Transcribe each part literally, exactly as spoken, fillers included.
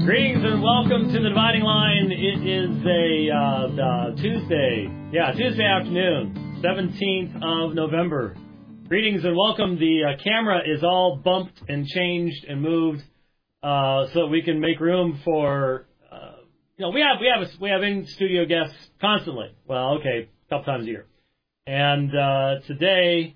Greetings and welcome to the Dividing Line. It is a uh, uh, Tuesday, yeah, Tuesday afternoon, seventeenth of November. Greetings and welcome. The uh, camera is all bumped and changed and moved uh, so that we can make room for, uh, you know, we have we have we have in studio guests constantly. Well, okay, a couple times a year, and uh, today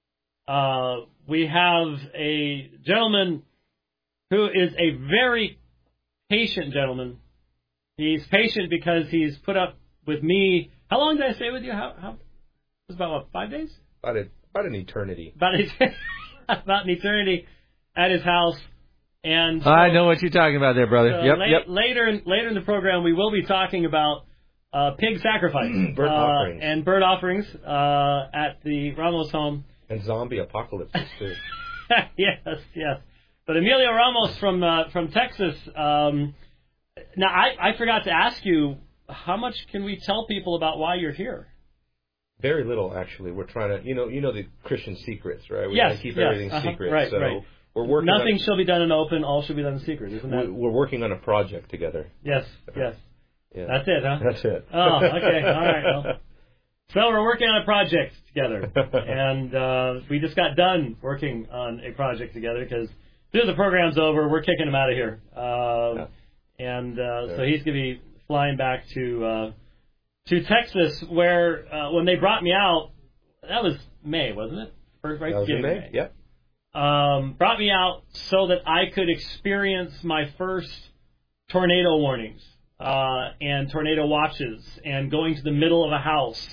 uh, we have a gentleman who is a very patient gentleman. He's patient because he's put up with me. How long did I stay with you? How? how it was about, what, five days? About, a, about an eternity. About, a, about an eternity at his house. And so, I know what you're talking about there, brother. Uh, yep, la- yep. Later in, later in the program, we will be talking about uh, pig sacrifice. Burnt uh, offerings. And bird offerings uh, at the Ramos home. And zombie apocalypses, too. yes, yes. But Emilio Ramos from uh, from Texas. Um, now, I, I forgot to ask you, how much can we tell people about why you're here? Very little, actually. We're trying to, you know, you know the Christian secrets, right? We yes, to keep yes, everything uh-huh, secret. right, so right. we're working. Nothing on, shall be done in open. All shall be done in secret. Isn't that? We're working on a project together. Yes, yes. Yeah. That's it, huh? That's it. Oh, okay. All right. Well, so we're working on a project together, and uh, we just got done working on a project together because. As soon as the program's over, we're kicking him out of here. Uh, yeah. And uh, so he's going to be flying back to uh, to Texas, where uh, when they brought me out, that was May, wasn't it? First, right? That was in May, May. yep. Um, brought me out so that I could experience my first tornado warnings uh, and tornado watches and going to the middle of a house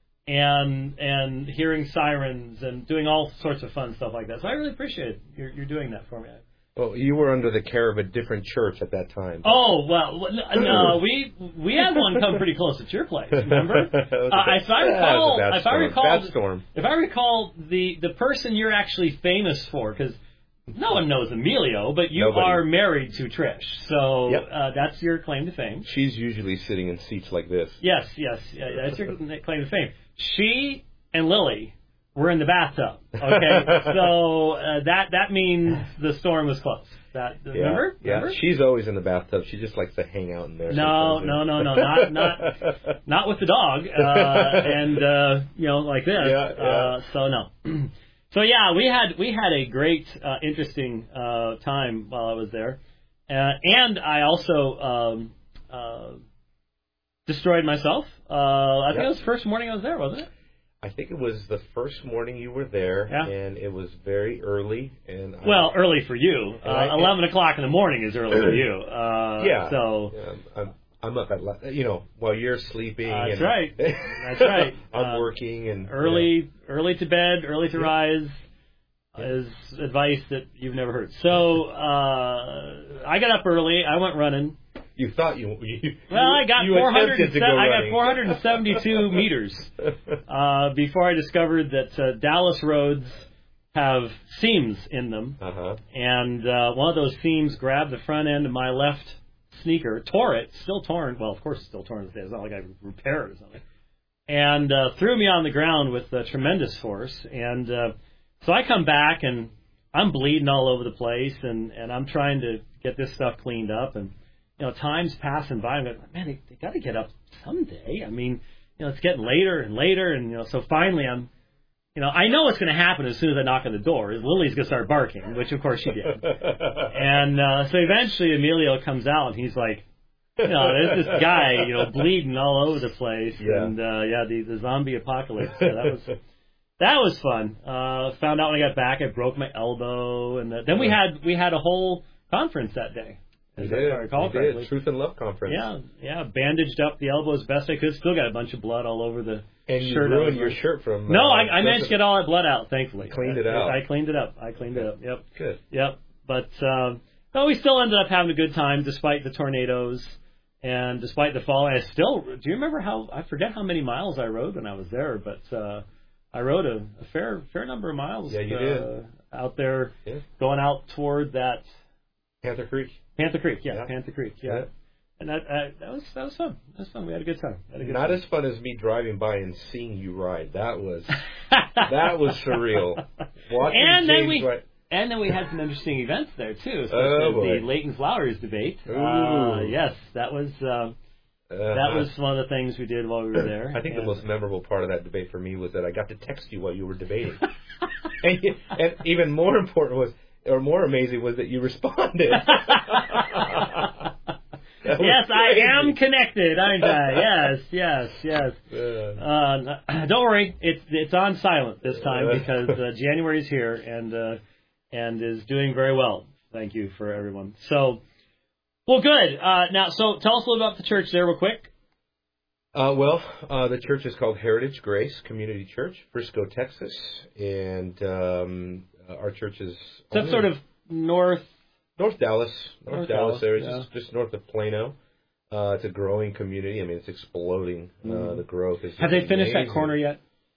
and and hearing sirens and doing all sorts of fun stuff like that. So I really appreciate you're, you're doing that for me. Well, you were under the care of a different church at that time. Oh, well, no, we we had one come pretty close at your place, remember? uh, if I recall, yeah, if I recall, bad storm. if I recall, the, the person you're actually famous for, because no one knows Emilio, but you Nobody. are married to Trish, so Yep. uh, that's your claim to fame. She's usually sitting in seats like this. Yes, yes, yeah, that's your claim to fame. She and Lily were in the bathtub. Okay, so uh, that that means the storm was close. That yeah, remember? Yeah, remember? she's always in the bathtub. She just likes to hang out in there. No, no, no, no, not not not with the dog, uh, and uh, you know, like this. Yeah, yeah. Uh, so no. So yeah, we had we had a great, uh, interesting uh, time while I was there, uh, and I also um, uh, destroyed myself. Uh, I think Yep. it was the first morning I was there, wasn't it? I think it was the first morning you were there, Yeah. and it was very early. And I, Well, early for you. Uh, I- Eleven o'clock in the morning is early for you. Uh, yeah. So Yeah, I'm, I'm up at la- you know while you're sleeping. That's and right. That's right. I'm Uh, working and early, early to bed, early to Yeah. rise Yeah. is advice that you've never heard. So uh, I got up early. I went running. You thought you. you Well, I got you four hundred. attempted to go I got running. four hundred seventy-two meters uh, before I discovered that uh, Dallas roads have seams in them, Uh huh. and uh, one of those seams grabbed the front end of my left sneaker, tore it, still torn. Well, of course, it's still torn. It's not like I repaired it or something, and uh, threw me on the ground with uh, tremendous force. And uh, so I come back and I'm bleeding all over the place, and, and I'm trying to get this stuff cleaned up. And you know, time's passing by. I'm like, man, they, they got to get up someday. I mean, you know, it's getting later and later, and you know, so finally, I'm, you know, I know what's going to happen as soon as I knock on the door. Is Lily's going to start barking, which of course she did. And uh, so eventually, Emilio comes out, and he's like, you know, there's this guy, you know, bleeding all over the place, Yeah. and uh, yeah, the the zombie apocalypse. So that was. That was fun. Uh, found out when I got back, I broke my elbow, and the, then we had we had a whole conference that day. You As did. I recall You correctly. did. Truth and Love Conference. Yeah, yeah. Bandaged up the elbow as best I could. Still got a bunch of blood all over the And you shirt. I was ruined your wearing. shirt from. No, uh, I, I managed to get all that blood out. Thankfully, Cleaned it I, out. I cleaned it up. I cleaned it up. Yep. Good. Yep. But um, no, we still ended up having a good time despite the tornadoes and despite the fall. I still. Do you remember how? I forget how many miles I rode when I was there, but. Uh, I rode a, a fair fair number of miles Yeah, you uh, did. out there, Yeah. going out toward that Panther Creek. Panther Creek. Yeah, Yeah. Panther Creek. Yeah, Yeah. and that uh, that was that was fun. That was fun. We had a good time. Had a good Not time. as fun as me driving by and seeing you ride. That was that was surreal. Watching And then James we ride. And then we had some interesting events there too, such Oh, as boy. the Leighton Flowers debate. Ooh. Uh, yes, that was uh, Uh, that was one of the things we did while we were there. I think and the most memorable part of that debate for me was that I got to text you while you were debating. and, and even more important was, or more amazing was that you responded. Yes, crazy. I am connected, aren't I? Yes, yes, yes. Uh, Uh, don't worry, it's it's on silent this time because uh, January's here and uh, and is doing very well. Thank you for everyone. So, well, good. Uh, now, so tell us a little about the church there, real quick. Uh, well, uh, the church is called Heritage Grace Community Church, Frisco, Texas, and um, our church is So that's sort of north. North Dallas, North, North Dallas, Dallas, area, yeah. just just north of Plano. Uh, it's a growing community. I mean, it's exploding. Uh, Mhm. the growth is. Have they finished that amazing. corner yet?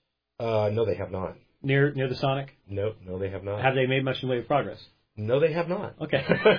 Uh, no, they have not. Near near the Sonic? No, no, they have not. Have they made much in the way of progress? No, they have not. Okay.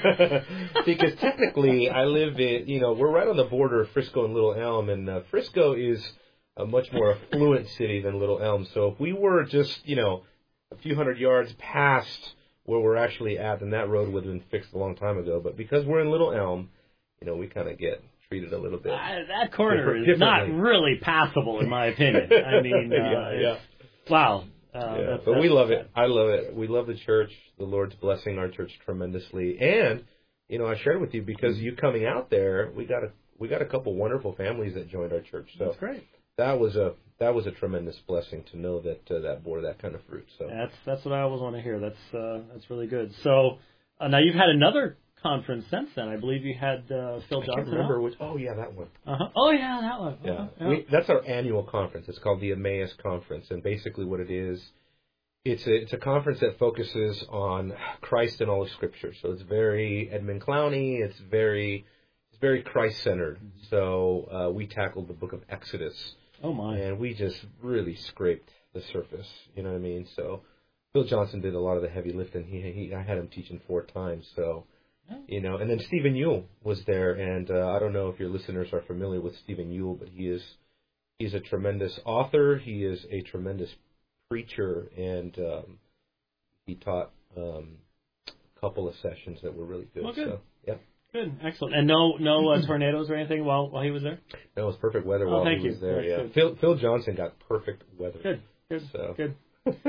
Because technically, I live in, you know, we're right on the border of Frisco and Little Elm, and uh, Frisco is a much more affluent city than Little Elm. So if we were just, you know, a few hundred yards past where we're actually at, then that road would have been fixed a long time ago. But because we're in Little Elm, you know, we kind of get treated a little bit. Uh, that corner Different- is not differently. really passable, in my opinion. I mean, uh, Yeah, yeah. it's- wow. Uh, Yeah, that's- but we that's love sad. it. I love it. We love the church. The Lord's blessing our church tremendously. And, you know, I shared with you because you coming out there, we got a we got a couple wonderful families that joined our church. So That's great. that was a that was a tremendous blessing to know that uh, that bore that kind of fruit. So That's that's what I always want to hear. That's uh, that's really good. So uh, now you've had another conference since then. I believe you had uh, Phil I Johnson. can't remember which. Oh yeah, that one. Uh-huh. Oh yeah, that one. Yeah, Uh-huh. yeah. We, that's our annual conference. It's called the Emmaus Conference, and basically what it is, it's a it's a conference that focuses on Christ and all of Scripture. So it's very Edmund Clowney. It's very it's very Christ centered. So uh, we tackled the Book of Exodus, Oh my. and we just really scraped the surface. You know what I mean? So Phil Johnson did a lot of the heavy lifting. He he I had him teaching four times. So. You know, and then Stephen Yule was there, and uh, I don't know if your listeners are familiar with Stephen Yule, but he is he's a tremendous author. He is a tremendous preacher, and um, he taught um, a couple of sessions that were really good. Well, good. So, yeah, Good, excellent. And no no uh, tornadoes or anything while while he was there. that was perfect weather Oh, while thank he was you. there. That's Yeah, good. Phil Phil Johnson got perfect weather. Good, good, So. good.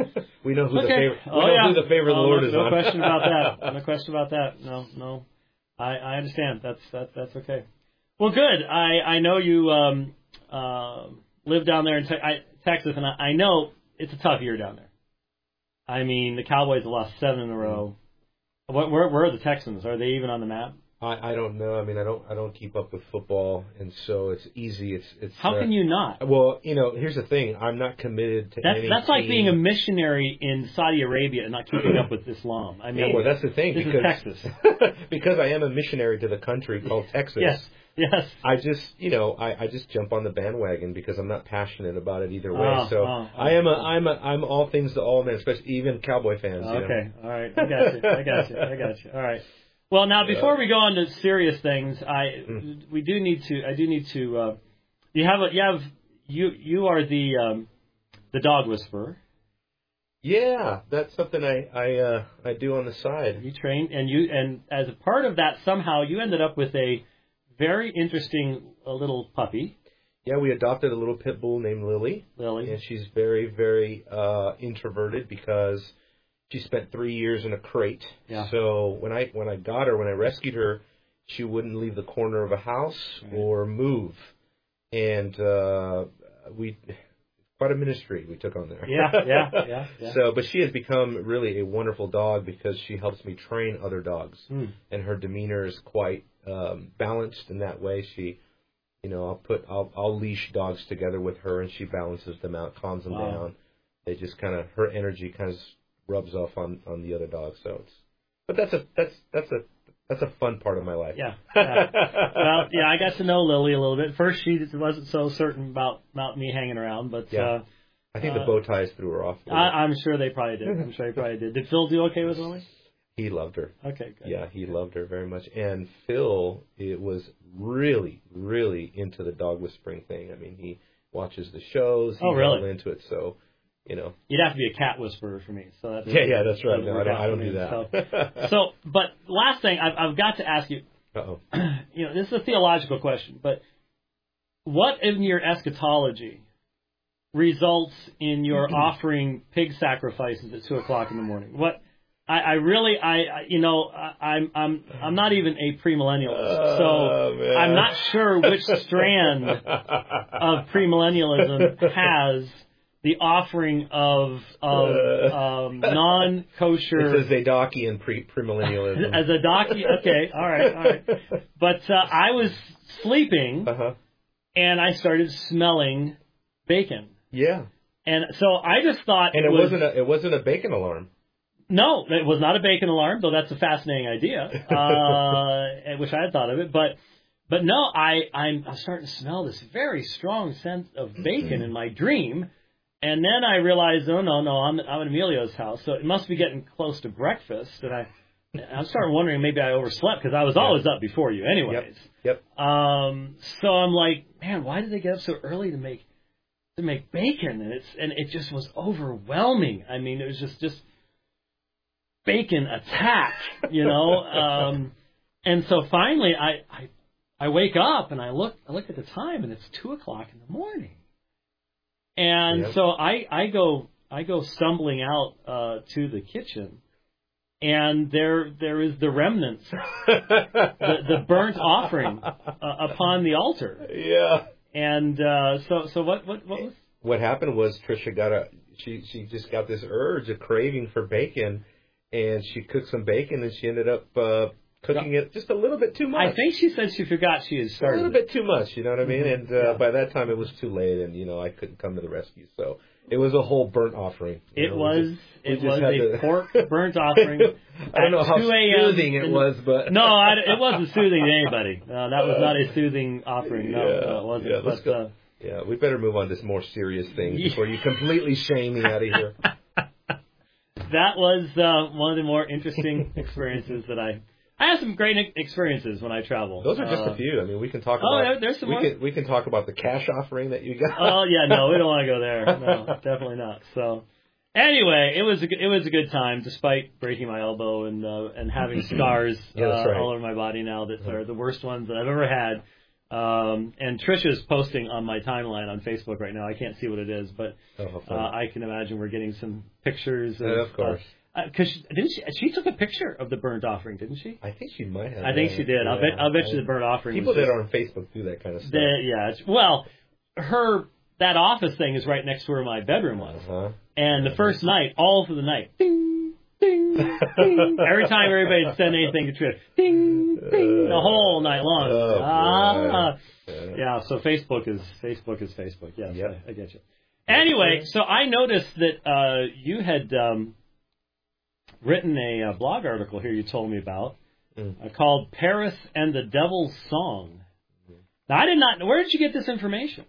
we know who Okay. the favorite. We Oh know yeah. who the favorite Oh, Lord no, is no on. question about that. No question about that. No, no. I, I understand. That's that, that's okay. Well, good. I I know you um uh, live down there in te- I, Texas, and I, I know it's a tough year down there. I mean, the Cowboys have lost seven in a row. What, where where are the Texans? Are they even on the map? I, I don't know. I mean, I don't I don't keep up with football, and so it's easy. It's it's. How uh, can you not? Well, you know, here's the thing. I'm not committed to That's any that's like team. being a missionary in Saudi Arabia and not keeping up with Islam. I mean, Yeah, well, that's the thing. this because, is Texas. because I am a missionary to the country called Texas. Yes, yes. I just, you know, I, I just jump on the bandwagon because I'm not passionate about it either way. Oh, so oh, oh. I am a, I'm a, I'm all things to all men, especially even Cowboy fans. You know? Okay, all right. I got you. I got you. I got you. All right. Well, now before we go on to serious things, I Mm. we do need to. I do need to. Uh, you have a, you have you you are the um, the dog whisperer. Yeah, that's something I I uh, I do on the side. You train and you and as a part of that, somehow you ended up with a very interesting uh, little puppy, Yeah, we adopted a little pit bull named Lily. Lily. And she's very, very uh, introverted because she spent three years in a crate. Yeah. So when I when I got her, when I rescued her, she wouldn't leave the corner of a house Right. or move. And uh, we quite a ministry we took on there. Yeah, yeah, yeah, yeah. So, but she has become really a wonderful dog because she helps me train other dogs, Hmm. and her demeanor is quite um, balanced in that way. She, you know, I'll put I'll I'll leash dogs together with her, and she balances them out, calms them Wow. down. They just kind of her energy kind of rubs off on, on the other dogs. So it's, but that's a that's that's a that's a fun part of my life. Yeah. yeah. Well, yeah, I got to know Lily a little bit. First, she wasn't so certain about, about me hanging around, but Yeah. uh, I think uh, the bow ties threw her off. a little. I, I'm sure they probably did. I'm sure they probably did. Did Phil do okay with Lily? He loved her. Okay, good. Yeah, he loved her very much. And Phil, it was really, really into the dog whispering thing. I mean, he watches the shows. He's Oh, really? all into it. So, you know. You'd have to be a cat whisperer for me. So that yeah, yeah, that's right. No, I don't, I don't do that. So, so, but last thing, I've, I've got to ask you. Uh-oh. You know, this is a theological question, but what in your eschatology results in your offering pig sacrifices at two o'clock in the morning? What I, I really, I, I, you know, I, I'm, I'm, I'm not even a premillennialist, so oh, I'm not sure which strand of premillennialism has the offering of of um, non-kosher. It's a Zadokian pre premillennialism. As a docu, okay, all right, all right. But uh, I was sleeping, uh-huh. and I started smelling bacon. Yeah. And so I just thought, and it was, wasn't a, it wasn't a bacon alarm. No, it was not a bacon alarm, though that's a fascinating idea. Uh, I wish I had thought of it, but but no, I I'm, I'm starting to smell this very strong scent of bacon in my dream. And then I realized, oh, no, no, I'm, I'm at Emilio's house, so it must be getting close to breakfast. And I, I'm starting wondering maybe I overslept because I was always yeah. up before you anyways. Yep. yep. Um, so I'm like, man, why did they get up so early to make to make bacon? And it's and it just was overwhelming. I mean, it was just, just bacon attack, you know. um, and so finally I, I I wake up and I look I look at the time and it's two o'clock in the morning. And yep. so I, I go I go stumbling out uh, to the kitchen, and there there is the remnants, the, the burnt offering uh, upon the altar. Yeah. And uh, so so what what what was? What happened was Tricia got a she she just got this urge, a craving for bacon, and she cooked some bacon and she ended up uh, cooking it just a little bit too much. I think she said she forgot she had started. A little bit too much, you know what I mean? Mm-hmm. And uh, yeah. by that time it was too late, and you know I couldn't come to the rescue. So it was a whole burnt offering. It know, was just, it was a to... pork burnt offering. I don't know how soothing it was, but no, I, it wasn't soothing to anybody. Uh, that was not a soothing offering. No, yeah, no it wasn't. Yeah, let's but, go. Uh, yeah, we better move on to some more serious things before you completely shame me out of here. That was uh, one of the more interesting experiences that I. I have some great experiences when I travel. Those are just uh, a few. I mean, we can talk oh, about. Oh, there's some we more. Can, we can talk about the cash offering that you got. Oh yeah, no, we don't want to go there. No, definitely not. So, anyway, it was a it was a good time, despite breaking my elbow and uh, and having scars yeah, that's uh, right. all over my body now that are the worst ones that I've ever had. Um, and Trisha's posting on my timeline on Facebook right now. I can't see what it is, but oh, uh, I can imagine we're getting some pictures. Of, yeah, of course. Because uh, didn't she? She took a picture of the burnt offering, didn't she? I think she might have. I think she did. Yeah, I'll bet. I'll bet I, you the burnt offering. People was that just, are on Facebook do that kind of stuff. The, yeah. It's, well, her that office thing is right next to where my bedroom was, uh-huh. and the first night, all through the night, ding, ding, ding. Every time everybody would send anything to Trish, ding, ding, the whole night long. Oh, ah, yeah. yeah. So Facebook is Facebook is Facebook. Yes, yep. I, I get you. Anyway, so I noticed that uh, you had. Um, written a, a blog article here you told me about mm. uh, called Paris and the Devil's Song. Mm-hmm. Now, I did not... Where did you get this information?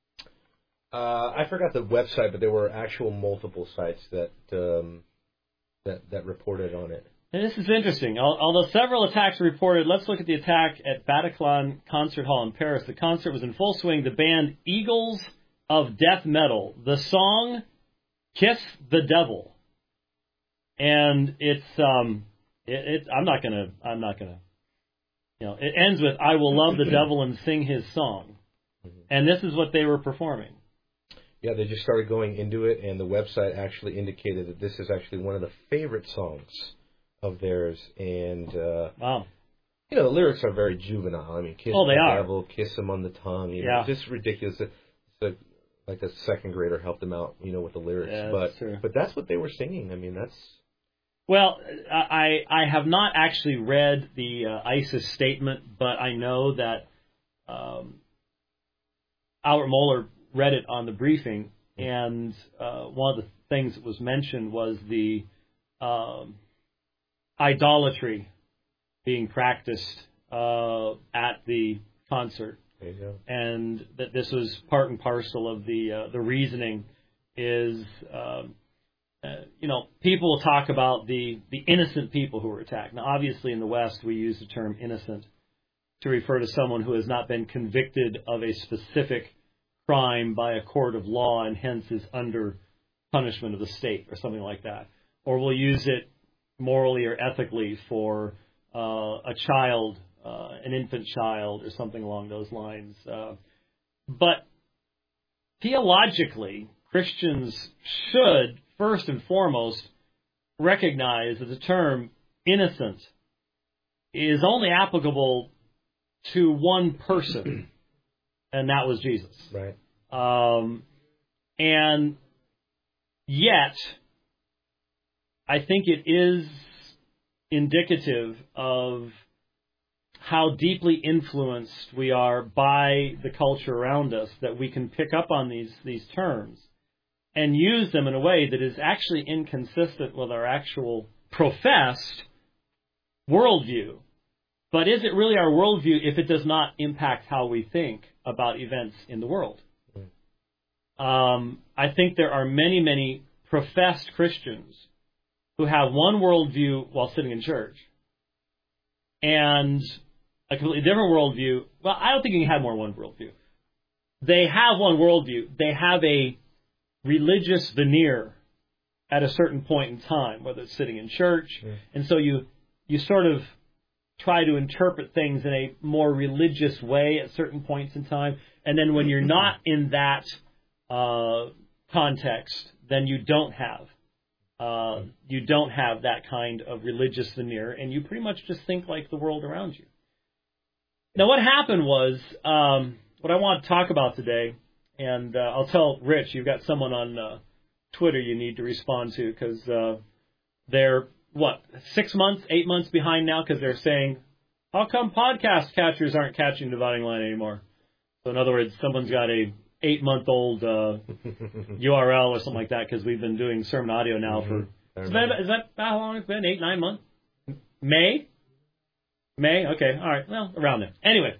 Uh, I forgot the website, but there were actual multiple sites that um, that, that reported on it. And this is interesting. Although several attacks were reported, let's look at the attack at Bataclan Concert Hall in Paris. The concert was in full swing. The band Eagles of Death Metal. The song, Kiss the Devil. And it's um, it, it I'm not gonna I'm not gonna, you know, it ends with I will love the devil and sing his song, mm-hmm. and this is what they were performing. Yeah, they just started going into it, and the website actually indicated that this is actually one of the favorite songs of theirs, and uh, wow, you know the lyrics are very juvenile. I mean, kiss oh, they the are. devil, kiss him on the tongue, you yeah, know, just ridiculous. It's a, like a second grader helped them out, you know, with the lyrics, yeah, but that's true. but that's what they were singing. I mean, that's. Well, I I have not actually read the uh, ISIS statement, but I know that um, Albert Mohler read it on the briefing, and uh, one of the things that was mentioned was the um, idolatry being practiced uh, at the concert, there you go. And that this was part and parcel of the uh, the reasoning is. Um, Uh, you know, people will talk about the, the innocent people who were attacked. Now, obviously, in the West, we use the term innocent to refer to someone who has not been convicted of a specific crime by a court of law and hence is under punishment of the state or something like that. Or we'll use it morally or ethically for uh, a child, uh, an infant child, or something along those lines. Uh, but theologically, Christians should, first and foremost, recognize that the term innocent is only applicable to one person, and that was Jesus. Right. Um, and yet, I think it is indicative of how deeply influenced we are by the culture around us that we can pick up on these, these terms and use them in a way that is actually inconsistent with our actual professed worldview. But is it really our worldview if it does not impact how we think about events in the world? Um, I think there are many, many professed Christians who have one worldview while sitting in church and a completely different worldview. Well, I don't think you can have more than one worldview. They have one worldview. They have a religious veneer at a certain point in time, whether it's sitting in church. Yeah. And so you you sort of try to interpret things in a more religious way at certain points in time. And then when you're not in that uh, context, then you don't have uh, you don't have that kind of religious veneer, and you pretty much just think like the world around you. Now, what happened was, um, what I want to talk about today, and uh, I'll tell Rich, you've got someone on uh, Twitter you need to respond to, because uh, they're, what, six months, eight months behind now, because they're saying, how come podcast catchers aren't catching Dividing Line anymore? So in other words, someone's got a eight-month-old uh, U R L or something like that, because we've been doing sermon audio now for, mm-hmm. is, that, is that how long it's been? Eight, nine months? May? May? Okay, all right, well, around there. Anyway,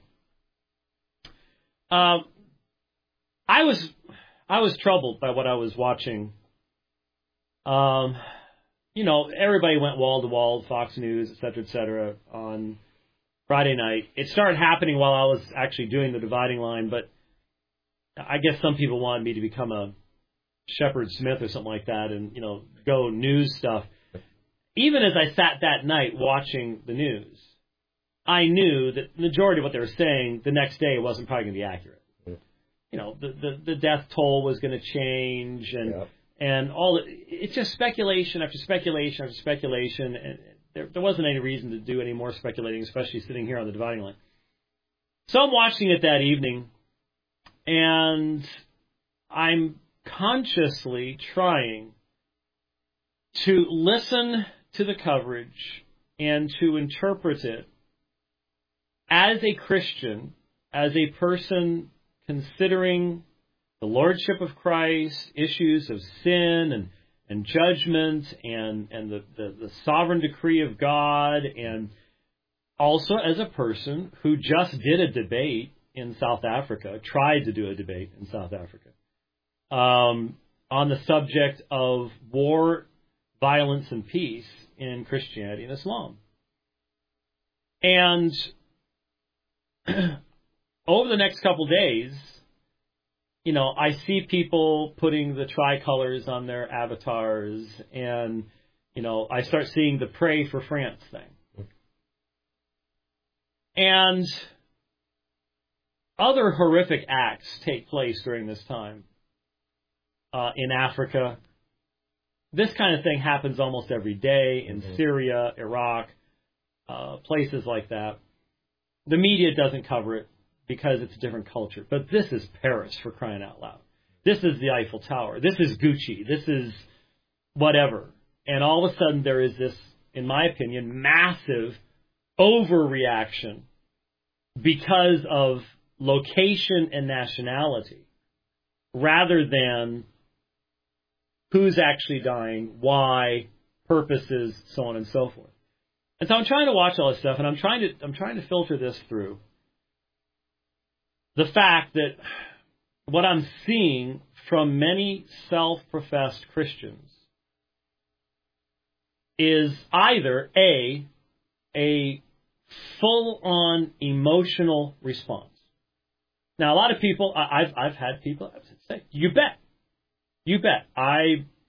uh, I was I was troubled by what I was watching. Um, you know, everybody went wall to wall, Fox News, et cetera, et cetera, on Friday night. It started happening while I was actually doing the Dividing Line, but I guess some people wanted me to become a Shepard Smith or something like that and, you know, go news stuff. Even as I sat that night watching the news, I knew that the majority of what they were saying the next day wasn't probably going to be accurate. Mm. You know, the, the, the death toll was going to change and yep. and all. The, it's just speculation after speculation after speculation, and there, there wasn't any reason to do any more speculating, especially sitting here on the Dividing Line. So I'm watching it that evening, and I'm consciously trying to listen to the coverage and to interpret it as a Christian, as a person considering the Lordship of Christ, issues of sin and, and judgment and, and the, the, the sovereign decree of God, and also as a person who just did a debate in South Africa, tried to do a debate in South Africa, um, on the subject of war, violence, and peace in Christianity and Islam. And over the next couple days, you know, I see people putting the tricolors on their avatars, and, you know, I start seeing the Pray for France thing. And other horrific acts take place during this time uh, in Africa. This kind of thing happens almost every day in mm-hmm. Syria, Iraq, uh, places like that. The media doesn't cover it because it's a different culture. But this is Paris, for crying out loud. This is the Eiffel Tower. This is Gucci. This is whatever. And all of a sudden there is this, in my opinion, massive overreaction because of location and nationality, rather than who's actually dying, why, purposes, so on and so forth. And so I'm trying to watch all this stuff, and I'm trying to I'm trying to filter this through the fact that what I'm seeing from many self-professed Christians is either A, a full-on emotional response. Now, a lot of people, I, I've I've had people say, "You bet, you bet, I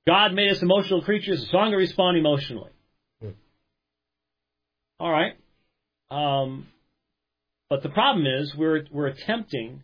God made us emotional creatures, so I'm going to respond emotionally. Hmm. All right. Um, but the problem is we're we're attempting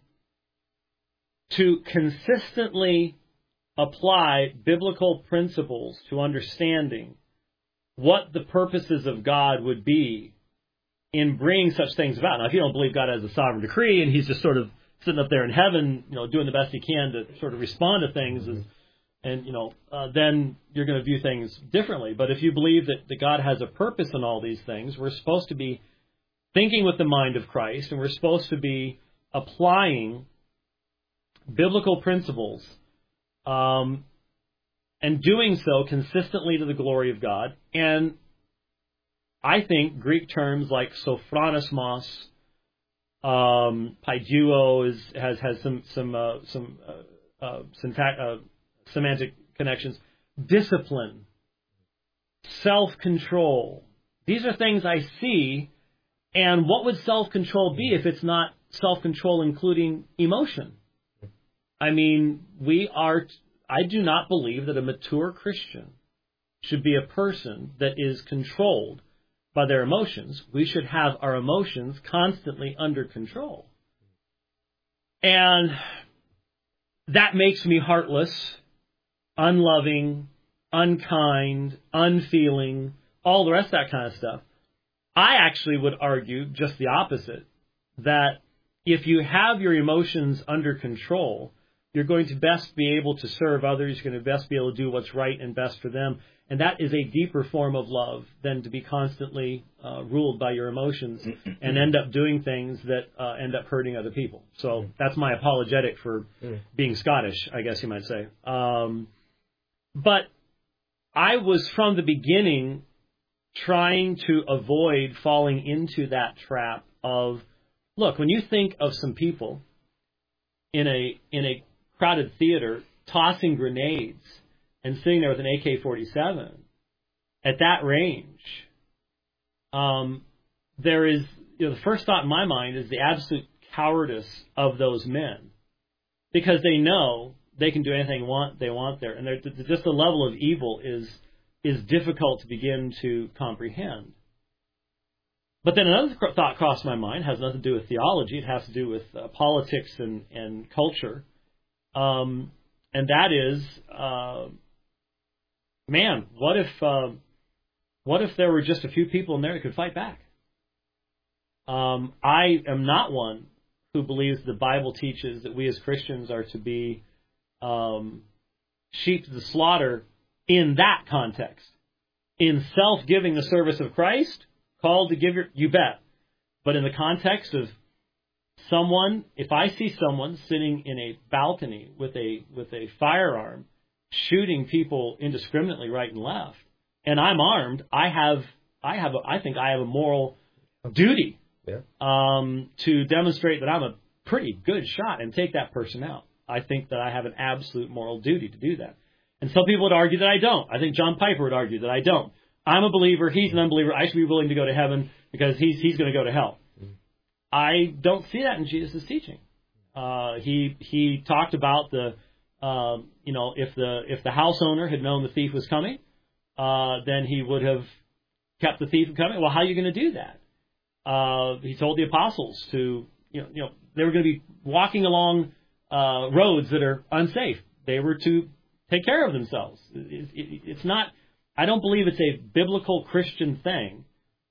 to consistently apply biblical principles to understanding what the purposes of God would be in bringing such things about. Now, if you don't believe God has a sovereign decree and he's just sort of sitting up there in heaven, you know, doing the best he can to sort of respond to things, and, and you know, uh, then you're going to view things differently. But if you believe that, that God has a purpose in all these things, we're supposed to be thinking with the mind of Christ, and we're supposed to be applying biblical principles um, and doing so consistently to the glory of God. And I think Greek terms like sophronismos, um, paiduo is, has has some some uh, some uh, uh, syntax, uh, semantic connections. Discipline, self-control. These are things I see. And what would self-control be if it's not self-control including emotion? I mean, we are. I do not believe that a mature Christian should be a person that is controlled by their emotions. We should have our emotions constantly under control. And that makes me heartless, unloving, unkind, unfeeling, all the rest of that kind of stuff. I actually would argue just the opposite, that if you have your emotions under control, you're going to best be able to serve others, you're going to best be able to do what's right and best for them. And that is a deeper form of love than to be constantly uh, ruled by your emotions and end up doing things that uh, end up hurting other people. So that's my apologetic for being Scottish, I guess you might say. Um, but I was from the beginning trying to avoid falling into that trap of, look, when you think of some people in a in a crowded theater tossing grenades and sitting there with an A K forty-seven, at that range, um, there is, you know, the first thought in my mind is the absolute cowardice of those men, because they know they can do anything want they want there, and just the level of evil is is difficult to begin to comprehend. But then another thought crossed my mind, has nothing to do with theology, it has to do with uh, politics and, and culture, um, and that is, uh, man, what if uh, what if there were just a few people in there that could fight back? Um, I am not one who believes the Bible teaches that we as Christians are to be um, sheep to the slaughter in that context. In self-giving the service of Christ, called to give your, you bet. But in the context of someone, if I see someone sitting in a balcony with a with a firearm, shooting people indiscriminately right and left, and I'm armed, I have I have a, I think I have a moral duty yeah. um, to demonstrate that I'm a pretty good shot and take that person out. I think that I have an absolute moral duty to do that. And some people would argue that I don't. I think John Piper would argue that I don't. I'm a believer. He's an unbeliever. I should be willing to go to heaven because he's he's going to go to hell. Mm-hmm. I don't see that in Jesus' teaching. Uh, he he talked about the uh, you know if the if the house owner had known the thief was coming, uh, then he would have kept the thief from coming. Well, how are you going to do that? Uh, he told the apostles to you know you know they were going to be walking along uh, roads that are unsafe. They were to take care of themselves. It, it, it's not. I don't believe it's a biblical Christian thing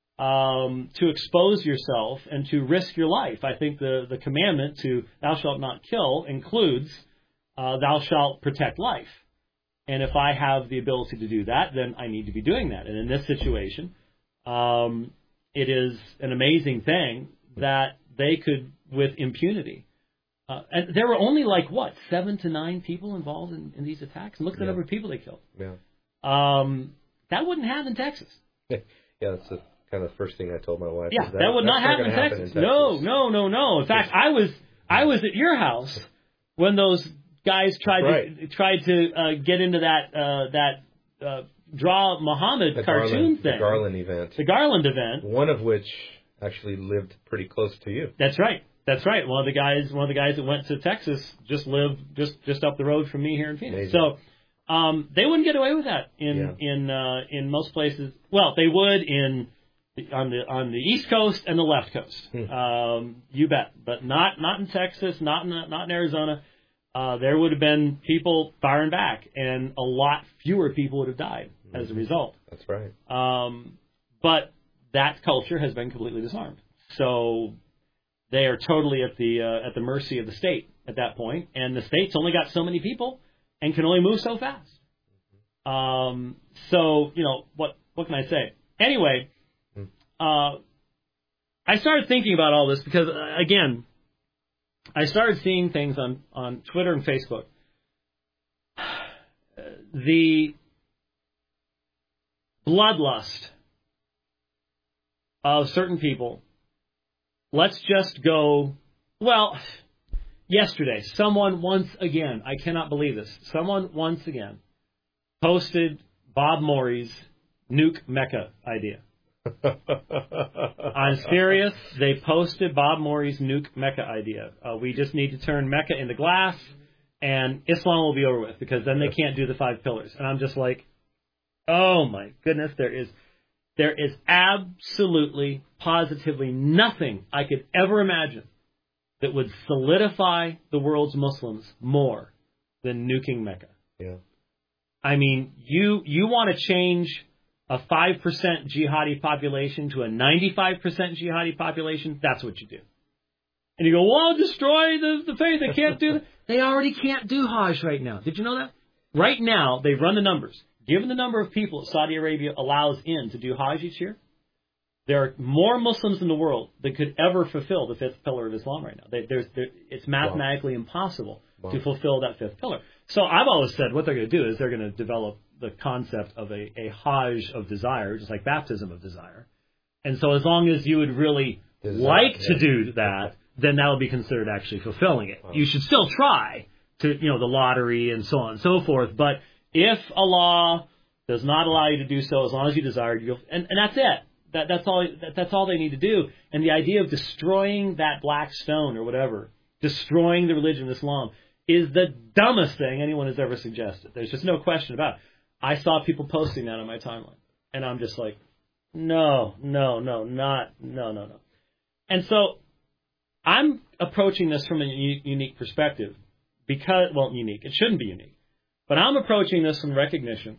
um, to expose yourself and to risk your life. I think the, the commandment to thou shalt not kill includes uh, thou shalt protect life. And if I have the ability to do that, then I need to be doing that. And in this situation, um, it is an amazing thing that they could, with impunity. Uh, and there were only like, what, seven to nine people involved in, in these attacks? And look at the yeah. number of people they killed. Yeah. Um, that wouldn't happen in Texas. Yeah, that's the kind of the first thing I told my wife. Yeah, that, that would not happen, in, happen in Texas. Texas. No, no, no, no. In fact, I was I was at your house when those guys tried right. to tried to uh, get into that uh, that uh, draw Muhammad the cartoon Garland, thing, the Garland event, the Garland event. One of which actually lived pretty close to you. That's right. That's right. One of the guys, one of the guys that went to Texas, just lived just just up the road from me here in Phoenix. Amazing. So. Um, they wouldn't get away with that in Yeah. in uh, in most places. Well, they would in on the on the East Coast and the left coast. Hmm. Um, you bet, but not not in Texas, not in not in Arizona. Uh, there would have been people firing back, and a lot fewer people would have died mm-hmm. as a result. That's right. Um, but that culture has been completely disarmed. So they are totally at the uh, at the mercy of the state at that point, and the state's only got so many people and can only move so fast. Um, so you know what what can I say? Anyway, uh, I started thinking about all this because uh, again, I started seeing things on on Twitter and Facebook. The bloodlust of certain people. Let's just go, well, yesterday, someone once again, I cannot believe this, someone once again posted Bob Morey's nuke Mecca idea. I'm serious. They posted Bob Morey's nuke Mecca idea. Uh, we just need to turn Mecca into glass, and Islam will be over with, because then they can't do the five pillars. And I'm just like, oh my goodness, there is... There is absolutely, positively nothing I could ever imagine that would solidify the world's Muslims more than nuking Mecca. Yeah. I mean, you you want to change a five percent jihadi population to a ninety-five percent jihadi population, that's what you do. And you go, well, destroy the, the faith, they can't do that. They already can't do Hajj right now. Did you know that? Right now, they've run the numbers. Given the number of people Saudi Arabia allows in to do Hajj each year, there are more Muslims in the world that could ever fulfill the fifth pillar of Islam right now. They, there's, there, it's mathematically wow. impossible wow. to fulfill that fifth pillar. So I've always said what they're going to do is they're going to develop the concept of a, a Hajj of desire, just like baptism of desire. And so as long as you would really desire, like yeah. to do that, then that will be considered actually fulfilling it. Wow. You should still try to, you know, the lottery and so on and so forth, but if Allah does not allow you to do so, as long as you desire, you'll, and, and that's it. That, that's all. That, that's all they need to do. And the idea of destroying that black stone or whatever, destroying the religion of Islam, is the dumbest thing anyone has ever suggested. There's just no question about it. I saw people posting that on my timeline, and I'm just like, no, no, no, not, no, no, no. And so I'm approaching this from a u- unique perspective because, well, unique. It shouldn't be unique. But I'm approaching this from recognition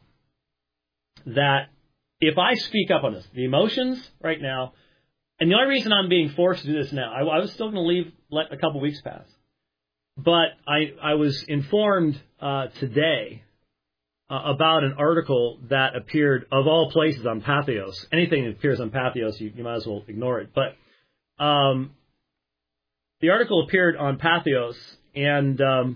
that if I speak up on this, the emotions right now, and the only reason I'm being forced to do this now, I, I was still going to leave, let a couple weeks pass. But I, I was informed uh, today uh, about an article that appeared, of all places, on Pathos. Anything that appears on Pathos, you, you might as well ignore it. But um, the article appeared on Pathos, and... Um,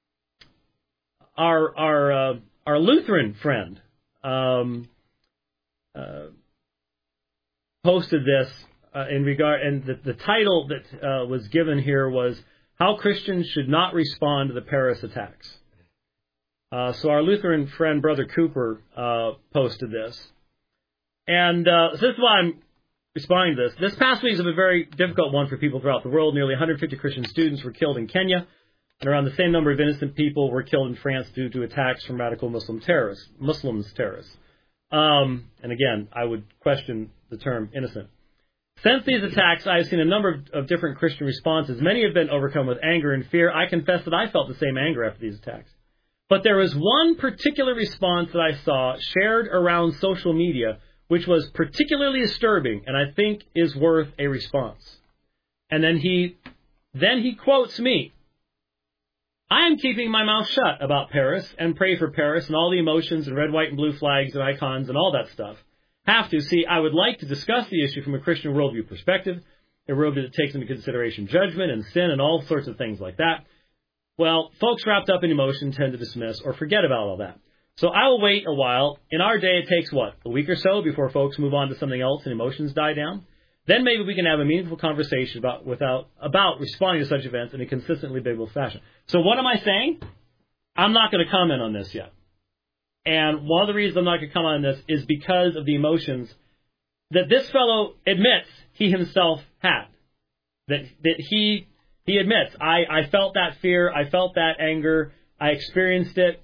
Our our uh, our Lutheran friend um, uh, posted this uh, in regard, and the, the title that uh, was given here was "How Christians Should Not Respond to the Paris Attacks." Uh, so our Lutheran friend, Brother Cooper, uh, posted this, and uh, so this is why I'm responding to this. This past week has been a very difficult one for people throughout the world. Nearly one hundred fifty Christian students were killed in Kenya. And around the same number of innocent people were killed in France due to attacks from radical Muslim terrorists, Muslims terrorists. Um, and again, I would question the term innocent. Since these attacks, I have seen a number of, of different Christian responses. Many have been overcome with anger and fear. I confess that I felt the same anger after these attacks. But there was one particular response that I saw shared around social media, which was particularly disturbing, and I think is worth a response. And then he, then he quotes me. I am keeping my mouth shut about Paris and pray for Paris and all the emotions and red, white, and blue flags and icons and all that stuff. Have to. See, I would like to discuss the issue from a Christian worldview perspective, a worldview that takes into consideration judgment and sin and all sorts of things like that. Well, folks wrapped up in emotion tend to dismiss or forget about all that. So I will wait a while. In our day, it takes, what, a week or so before folks move on to something else and emotions die down? Then maybe we can have a meaningful conversation about without about responding to such events in a consistently biblical fashion. So what am I saying? I'm not going to comment on this yet. And one of the reasons I'm not going to comment on this is because of the emotions that this fellow admits he himself had. That that he he admits, I, I felt that fear, I felt that anger, I experienced it.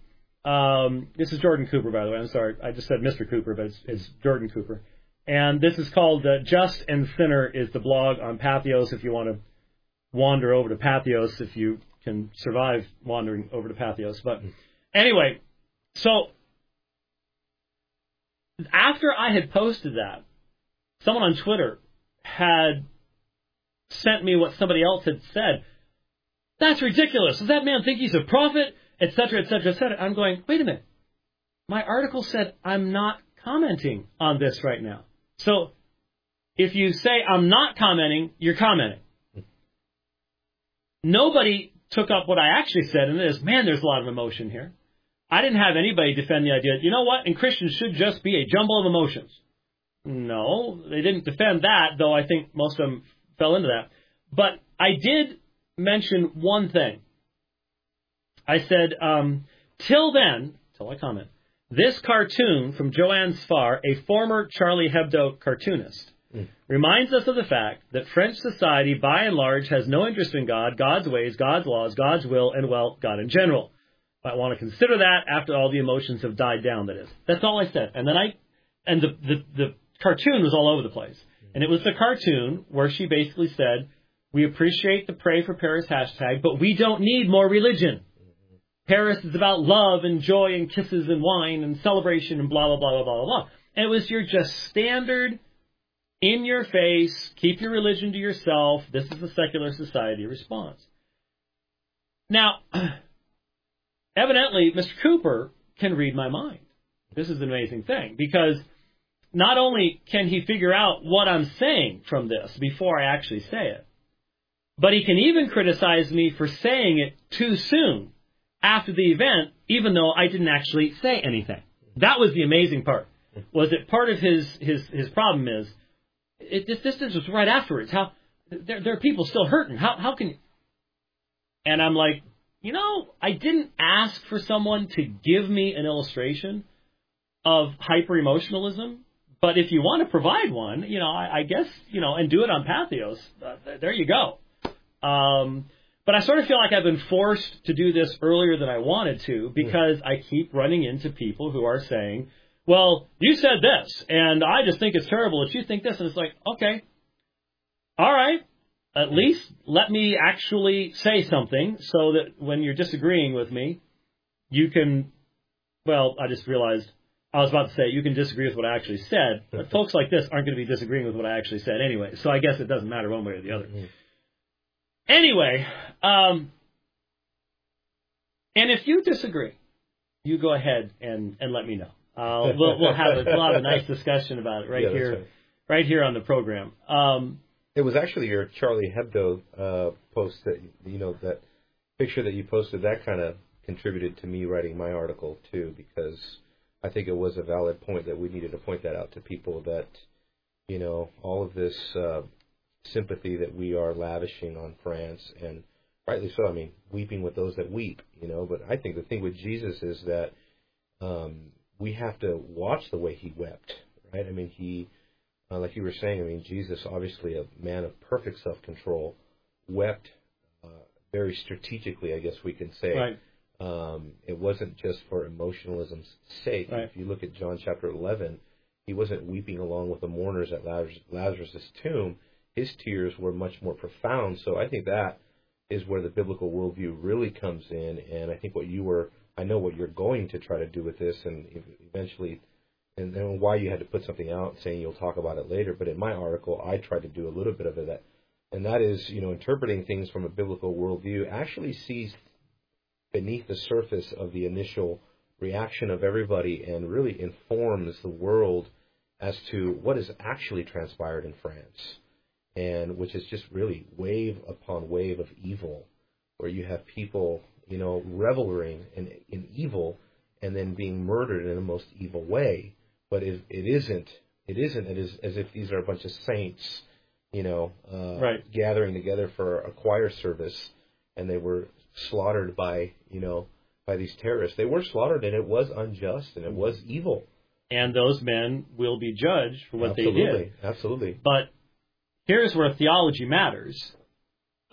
Um, this is Jordan Cooper, by the way. I'm sorry. I just said Mister Cooper, but it's, it's Jordan Cooper. And this is called uh, Just and Sinner is the blog on Patheos if you want to wander over to Patheos, if you can survive wandering over to Patheos. But anyway, so after I had posted that, someone on Twitter had sent me what somebody else had said. That's ridiculous. Does that man think he's a prophet? Et cetera, et cetera, et cetera. I'm going, wait a minute. My article said I'm not commenting on this right now. So if you say I'm not commenting, you're commenting. Nobody took up what I actually said, and it is, man, there's a lot of emotion here. I didn't have anybody defend the idea, you know what, and Christians should just be a jumble of emotions. No, they didn't defend that, though I think most of them fell into that. But I did mention one thing. I said, um, till then, till I comment, this cartoon from Joanne Sfar, a former Charlie Hebdo cartoonist, mm. reminds us of the fact that French society, by and large, has no interest in God, God's ways, God's laws, God's will, and, well, God in general. Might want to consider that after all the emotions have died down, that is. That's all I said. And then I, and the, the, the cartoon was all over the place. And it was the cartoon where she basically said, we appreciate the Pray for Paris hashtag, but we don't need more religion. Paris is about love and joy and kisses and wine and celebration and blah, blah, blah, blah, blah, blah. And it was your just standard, in your face, keep your religion to yourself, this is the secular society response. Now, evidently, Mister Cooper can read my mind. This is an amazing thing, because not only can he figure out what I'm saying from this before I actually say it, but he can even criticize me for saying it too soon after the event, even though I didn't actually say anything. That was the amazing part. Was that part of his his his problem is it, this this was right afterwards. How there there are people still hurting. How how can? And I'm like, you know, I didn't ask for someone to give me an illustration of hyper emotionalism, but if you want to provide one, you know, I, I guess you know, and do it on Patheos. Uh, there you go. Um, But I sort of feel like I've been forced to do this earlier than I wanted to, because I keep running into people who are saying, well, you said this, and I just think it's terrible that you think this. And it's like, okay, all right, at least let me actually say something so that when you're disagreeing with me, you can, well, I just realized I was about to say you can disagree with what I actually said, but folks like this aren't going to be disagreeing with what I actually said anyway, so I guess it doesn't matter one way or the other. Mm-hmm. Anyway, um, and if you disagree, you go ahead and, and let me know. Uh, we'll, we'll have a, we'll have a nice discussion about it right yeah, here, right. right here on the program. Um, it was actually your Charlie Hebdo uh, post that you know that picture that you posted that kind of contributed to me writing my article too, because I think it was a valid point that we needed to point that out to people that you know all of this. Uh, sympathy that we are lavishing on France, and rightly so. I mean, weeping with those that weep, you know. But I think the thing with Jesus is that um, we have to watch the way he wept, right? I mean, he, uh, like you were saying, I mean, Jesus, obviously a man of perfect self-control, wept uh, very strategically, I guess we can say. Right. Um, it wasn't just for emotionalism's sake. Right. If you look at John chapter eleven, he wasn't weeping along with the mourners at Lazarus, Lazarus' tomb. His tears were much more profound. So I think that is where the biblical worldview really comes in. And I think what you were, I know what you're going to try to do with this, and eventually, and then why you had to put something out saying you'll talk about it later. But in my article, I tried to do a little bit of that. And that is, you know, interpreting things from a biblical worldview actually sees beneath the surface of the initial reaction of everybody and really informs the world as to what has actually transpired in France. And which is just really wave upon wave of evil, where you have people, you know, reveling in, in evil and then being murdered in the most evil way. But it, it isn't. It isn't. It is as if these are a bunch of saints, you know, uh, right. gathering together for a choir service, and they were slaughtered by, you know, by these terrorists. They were slaughtered, and it was unjust, and it was evil. And those men will be judged for what Absolutely. they did. Absolutely. But here's where theology matters.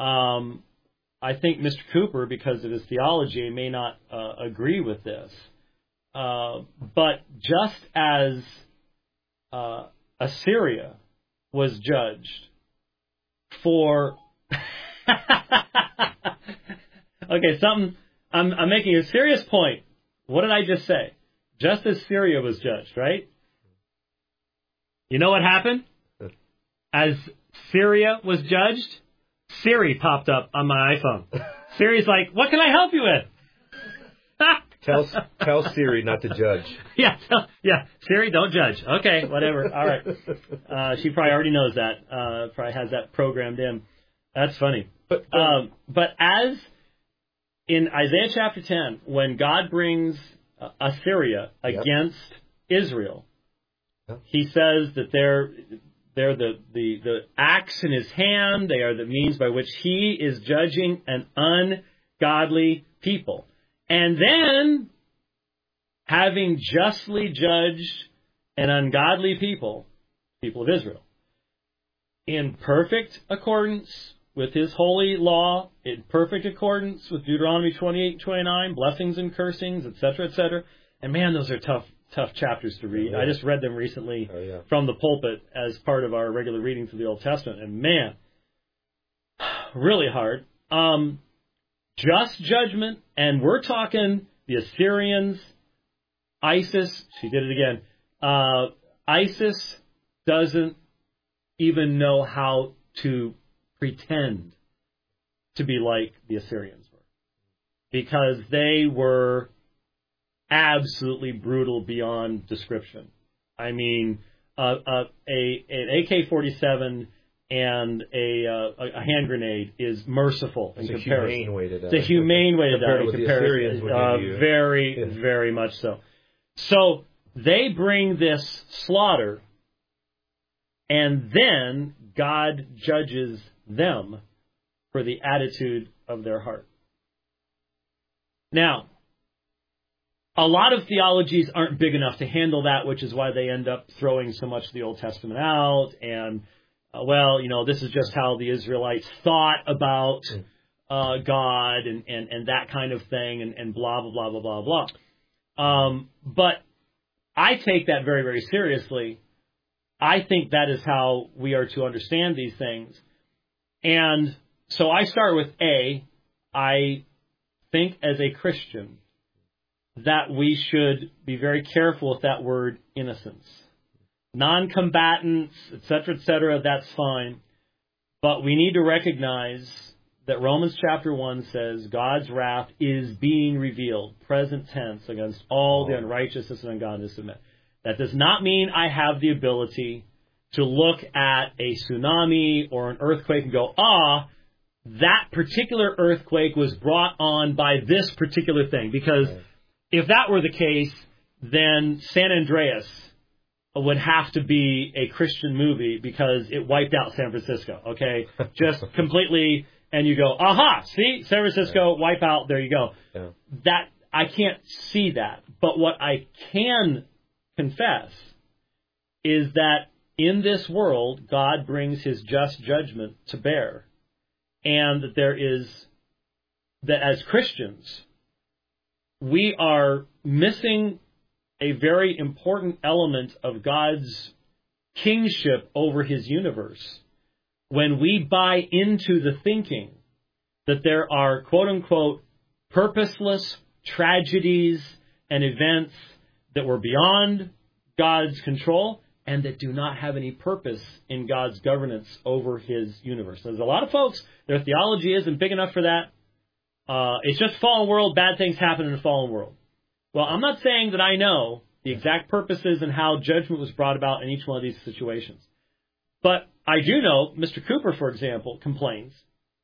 Um, I think Mister Cooper, because of his theology, may not uh, agree with this. Uh, but just as uh, Assyria was judged for... okay, something... I'm, I'm making a serious point. What did I just say? Just as Syria was judged, right? You know what happened? As Syria was judged, Siri popped up on my iPhone. Siri's like, what can I help you with? Tell tell Siri not to judge. Yeah, tell, yeah. Siri, don't judge. Okay, whatever. All right. Uh, she probably already knows that. Uh, probably has that programmed in. That's funny. But but, um, but as in Isaiah chapter ten, when God brings uh, Assyria against yep. Israel, yep. He says that they're they're the, the the axe in His hand. They are the means by which He is judging an ungodly people. And then, having justly judged an ungodly people, people of Israel, in perfect accordance with His holy law, in perfect accordance with Deuteronomy twenty-eight and twenty-nine, blessings and cursings, et cetera, et cetera. And man, those are tough, tough chapters to read. Oh, yeah. I just read them recently oh, yeah. from the pulpit as part of our regular readings of the Old Testament. And man, really hard. Um... Just judgment, and we're talking the Assyrians, ISIS, she did it again. Uh, ISIS doesn't even know how to pretend to be like the Assyrians were, because they were absolutely brutal beyond description. I mean, uh, uh, a an A K forty-seven and a, uh, a hand grenade is merciful in it's comparison. A humane way to die. It's a humane way to die in comparison. Uh, very, yeah. very much so. So they bring this slaughter, and then God judges them for the attitude of their heart. Now, a lot of theologies aren't big enough to handle that, which is why they end up throwing so much of the Old Testament out and Uh, well, you know, this is just how the Israelites thought about uh, God and, and, and that kind of thing and, and blah, blah, blah, blah, blah, blah. Um, but I take that very, very seriously. I think that is how we are to understand these things. And so I start with A, I think as a Christian that we should be very careful with that word innocence. Non-combatants, et cetera, et cetera, that's fine. But we need to recognize that Romans chapter one says God's wrath is being revealed, present tense, against all the unrighteousness and ungodliness of men. That does not mean I have the ability to look at a tsunami or an earthquake and go, ah, that particular earthquake was brought on by this particular thing. Because if that were the case, then San Andreas would have to be a Christian movie because it wiped out San Francisco, okay? Just completely, and you go, aha, see, San Francisco, yeah. wipe out, there you go. Yeah. That, I can't see that. But what I can confess is that in this world, God brings His just judgment to bear. And that there is, that as Christians, we are missing a very important element of God's kingship over His universe when we buy into the thinking that there are, quote unquote, purposeless tragedies and events that were beyond God's control and that do not have any purpose in God's governance over His universe. There's a lot of folks, their theology isn't big enough for that. Uh, it's just fallen world, bad things happen in a fallen world. Well, I'm not saying that I know the exact purposes and how judgment was brought about in each one of these situations. But I do know Mister Cooper, for example, complains,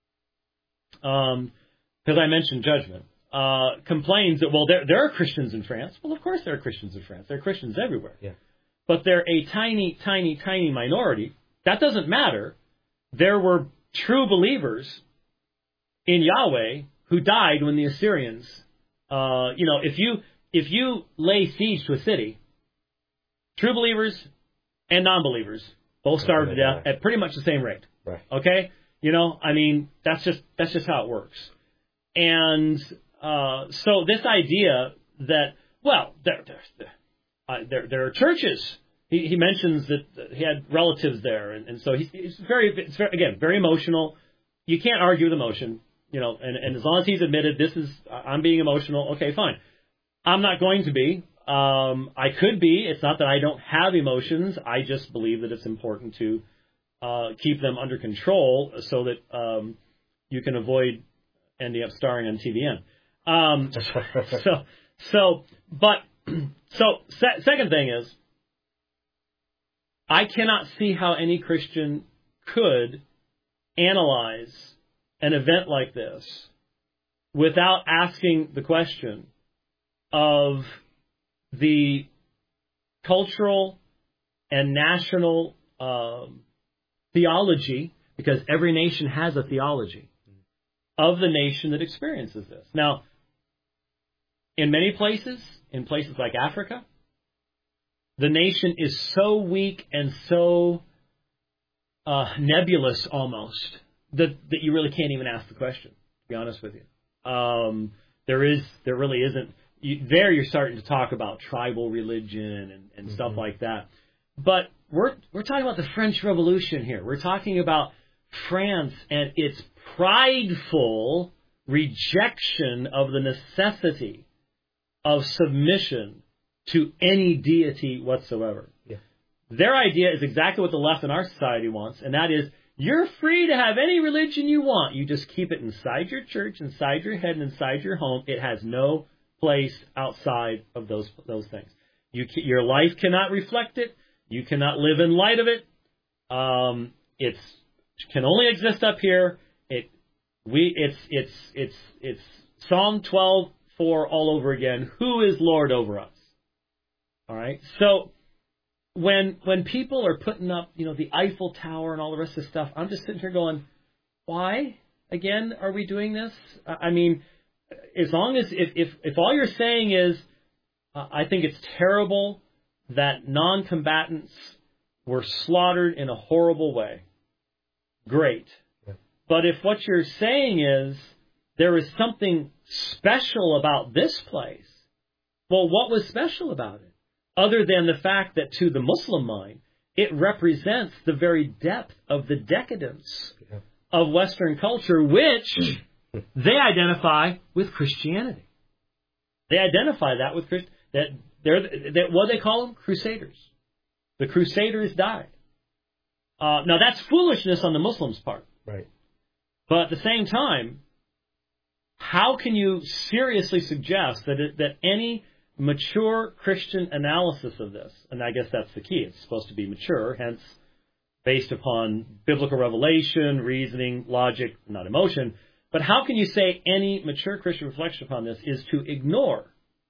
um, because I mentioned judgment, uh, complains that, well, there, there are Christians in France. Well, of course there are Christians in France. There are Christians everywhere. Yeah. But they're a tiny, tiny, tiny minority. That doesn't matter. There were true believers in Yahweh who died when the Assyrians, uh, you know, if you... If you lay siege to a city, true believers and non-believers both starve to death at pretty much the same rate. Right. Okay? You know, I mean, that's just that's just how it works. And uh, so this idea that, Well, there, there, uh, there, there are churches. He, he mentions that he had relatives there, and, and so he's, he's very, it's very, again, very emotional. You can't argue with emotion, you know. And, and as long as he's admitted this is, I'm being emotional, okay, fine. I'm not going to be. Um, I could be. It's not that I don't have emotions. I just believe that it's important to uh, keep them under control so that um, you can avoid ending up starring on T V N. Um, so, so, but, so, se- second thing is, I cannot see how any Christian could analyze an event like this without asking the question of the cultural and national um, theology, because every nation has a theology, of the nation that experiences this. Now, in many places, in places like Africa, the nation is so weak and so uh, nebulous almost that, that you really can't even ask the question, to be honest with you. Um, there is, there really isn't. You, there you're starting to talk about tribal religion and, and mm-hmm. stuff like that. But we're we're talking about the French Revolution here. We're talking about France and its prideful rejection of the necessity of submission to any deity whatsoever. Yeah. Their idea is exactly what the left in our society wants, and that is, you're free to have any religion you want. You just keep it inside your church, inside your head, and inside your home. It has no place outside of those those things. You can, your life cannot reflect it. You cannot live in light of it. Um, it's can only exist up here. It we it's it's it's it's Psalm twelve four all over again. Who is Lord over us? All right. So when when people are putting up, you know, the Eiffel Tower and all the rest of this stuff, I'm just sitting here going, why again are we doing this? I mean, as long as if if, if all you're saying is, uh, I think it's terrible that non-combatants were slaughtered in a horrible way, great. Yeah. But if what you're saying is there is something special about this place, well, what was special about it? Other than the fact that to the Muslim mind, it represents the very depth of the decadence yeah. of Western culture, which they identify with Christianity. They identify that with Christ- that they're that what they call them crusaders. The crusaders died. Uh, now that's foolishness on the Muslims' part. Right. But at the same time, how can you seriously suggest that it, that any mature Christian analysis of this, and I guess that's the key, it's supposed to be mature, hence based upon biblical revelation, reasoning, logic, not emotion, but how can you say any mature Christian reflection upon this is to ignore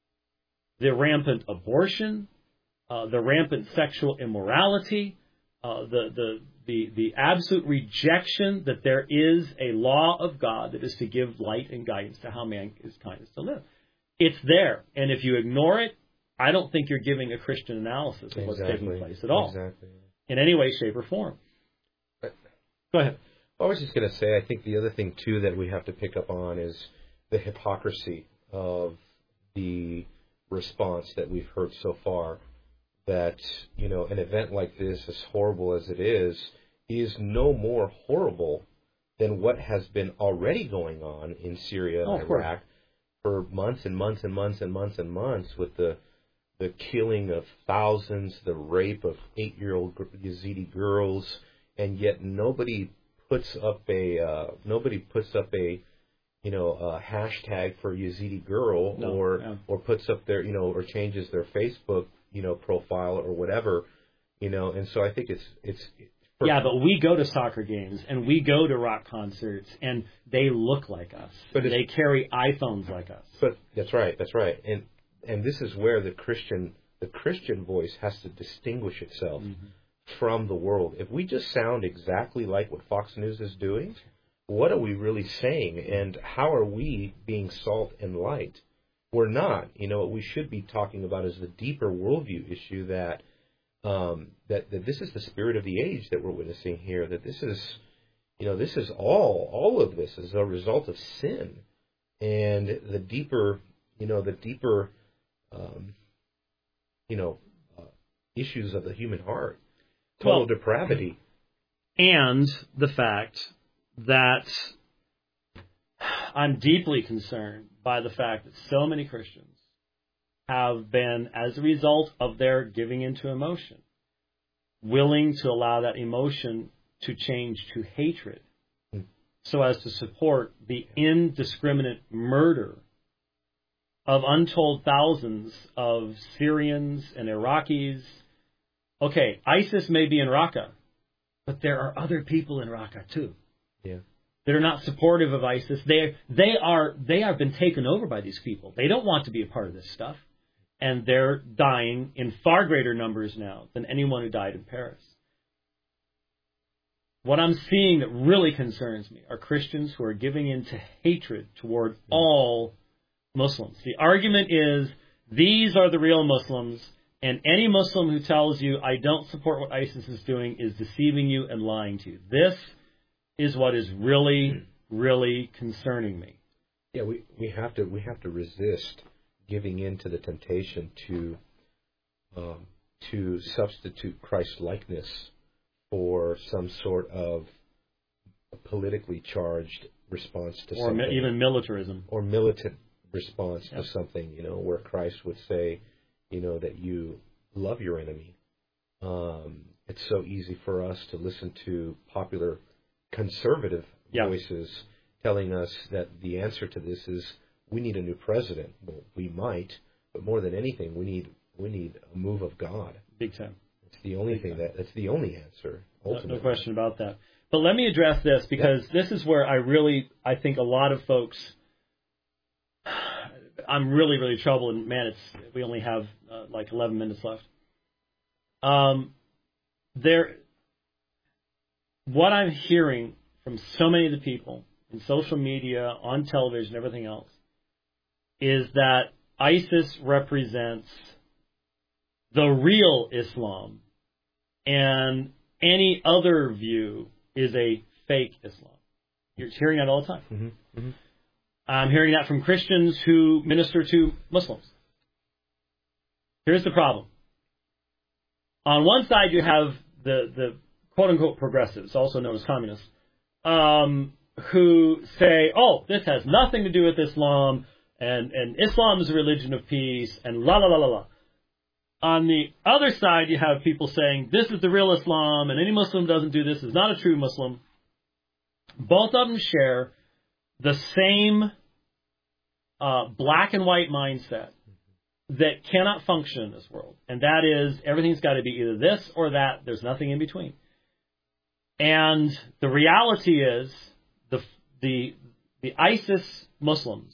the rampant abortion, uh, the rampant sexual immorality, uh, the, the, the, the absolute rejection that there is a law of God that is to give light and guidance to how mankind is to live. It's there. And if you ignore it, I don't think you're giving a Christian analysis of what's exactly. taking place at all. Exactly. In any way, shape, or form. But, Go ahead. I was just going to say, I think the other thing, too, that we have to pick up on is the hypocrisy of the response that we've heard so far. That, you know, an event like this, as horrible as it is, is no more horrible than what has been already going on in Syria and oh, Iraq for months and months and months and months and months, with the the killing of thousands, the rape of eight-year-old Yazidi girls, and yet nobody puts up a uh, nobody puts up a you know a hashtag for Yazidi girl no, or yeah. or puts up their you know or changes their Facebook you know profile or whatever, you know, and so I think it's it's. Yeah, but we go to soccer games and we go to rock concerts and they look like us. But they carry iPhones like us. But that's right, that's right. And and this is where the Christian the Christian voice has to distinguish itself mm-hmm. from the world. If we just sound exactly like what Fox News is doing, what are we really saying? And how are we being salt and light? We're not. You know, what we should be talking about is the deeper worldview issue that Um, that, that this is the spirit of the age that we're witnessing here, that this is, you know, this is all, all of this is a result of sin. And the deeper, you know, the deeper um, you know, uh, issues of the human heart, total well, depravity. And the fact that I'm deeply concerned by the fact that so many Christians have been, as a result of their giving into emotion, willing to allow that emotion to change to hatred mm. so as to support the indiscriminate murder of untold thousands of Syrians and Iraqis. Okay, ISIS may be in Raqqa, but there are other people in Raqqa too. Yeah. That are not supportive of ISIS. They they are they have been taken over by these people. They don't want to be a part of this stuff. And they're dying in far greater numbers now than anyone who died in Paris. What I'm seeing that really concerns me are Christians who are giving in to hatred toward yeah. all Muslims. The argument is, these are the real Muslims, and any Muslim who tells you, I don't support what ISIS is doing, is deceiving you and lying to you. This is what is really, really concerning me. Yeah, we, we have to we have to resist giving in to the temptation to um, to substitute Christ-likeness for some sort of politically charged response to or something. Or even militarism. Or militant response yep. to something, you know, where Christ would say, you know, that you love your enemy. Um, it's so easy for us to listen to popular conservative yep. voices telling us that the answer to this is we need a new president. Well, we might, but more than anything, we need we need a move of God. Big time. It's the only Big thing time. that that's the only answer. Ultimately. No, no question about that. But let me address this, because yeah. this is where I really I think a lot of folks. I'm really really troubled, and man, it's we only have uh, like eleven minutes left. Um, there. What I'm hearing from so many of the people in social media, on television, everything else, is that ISIS represents the real Islam, and any other view is a fake Islam. You're hearing that all the time. Mm-hmm. Mm-hmm. I'm hearing that from Christians who minister to Muslims. Here's the problem. On one side, you have the, the quote-unquote progressives, also known as communists, um, who say, oh, this has nothing to do with Islam, and, and Islam is a religion of peace, and la la la la la. On the other side, you have people saying, this is the real Islam, and any Muslim who doesn't do this is not a true Muslim. Both of them share the same uh, black and white mindset that cannot function in this world. And that is, everything's got to be either this or that. There's nothing in between. And the reality is, the the the ISIS Muslims,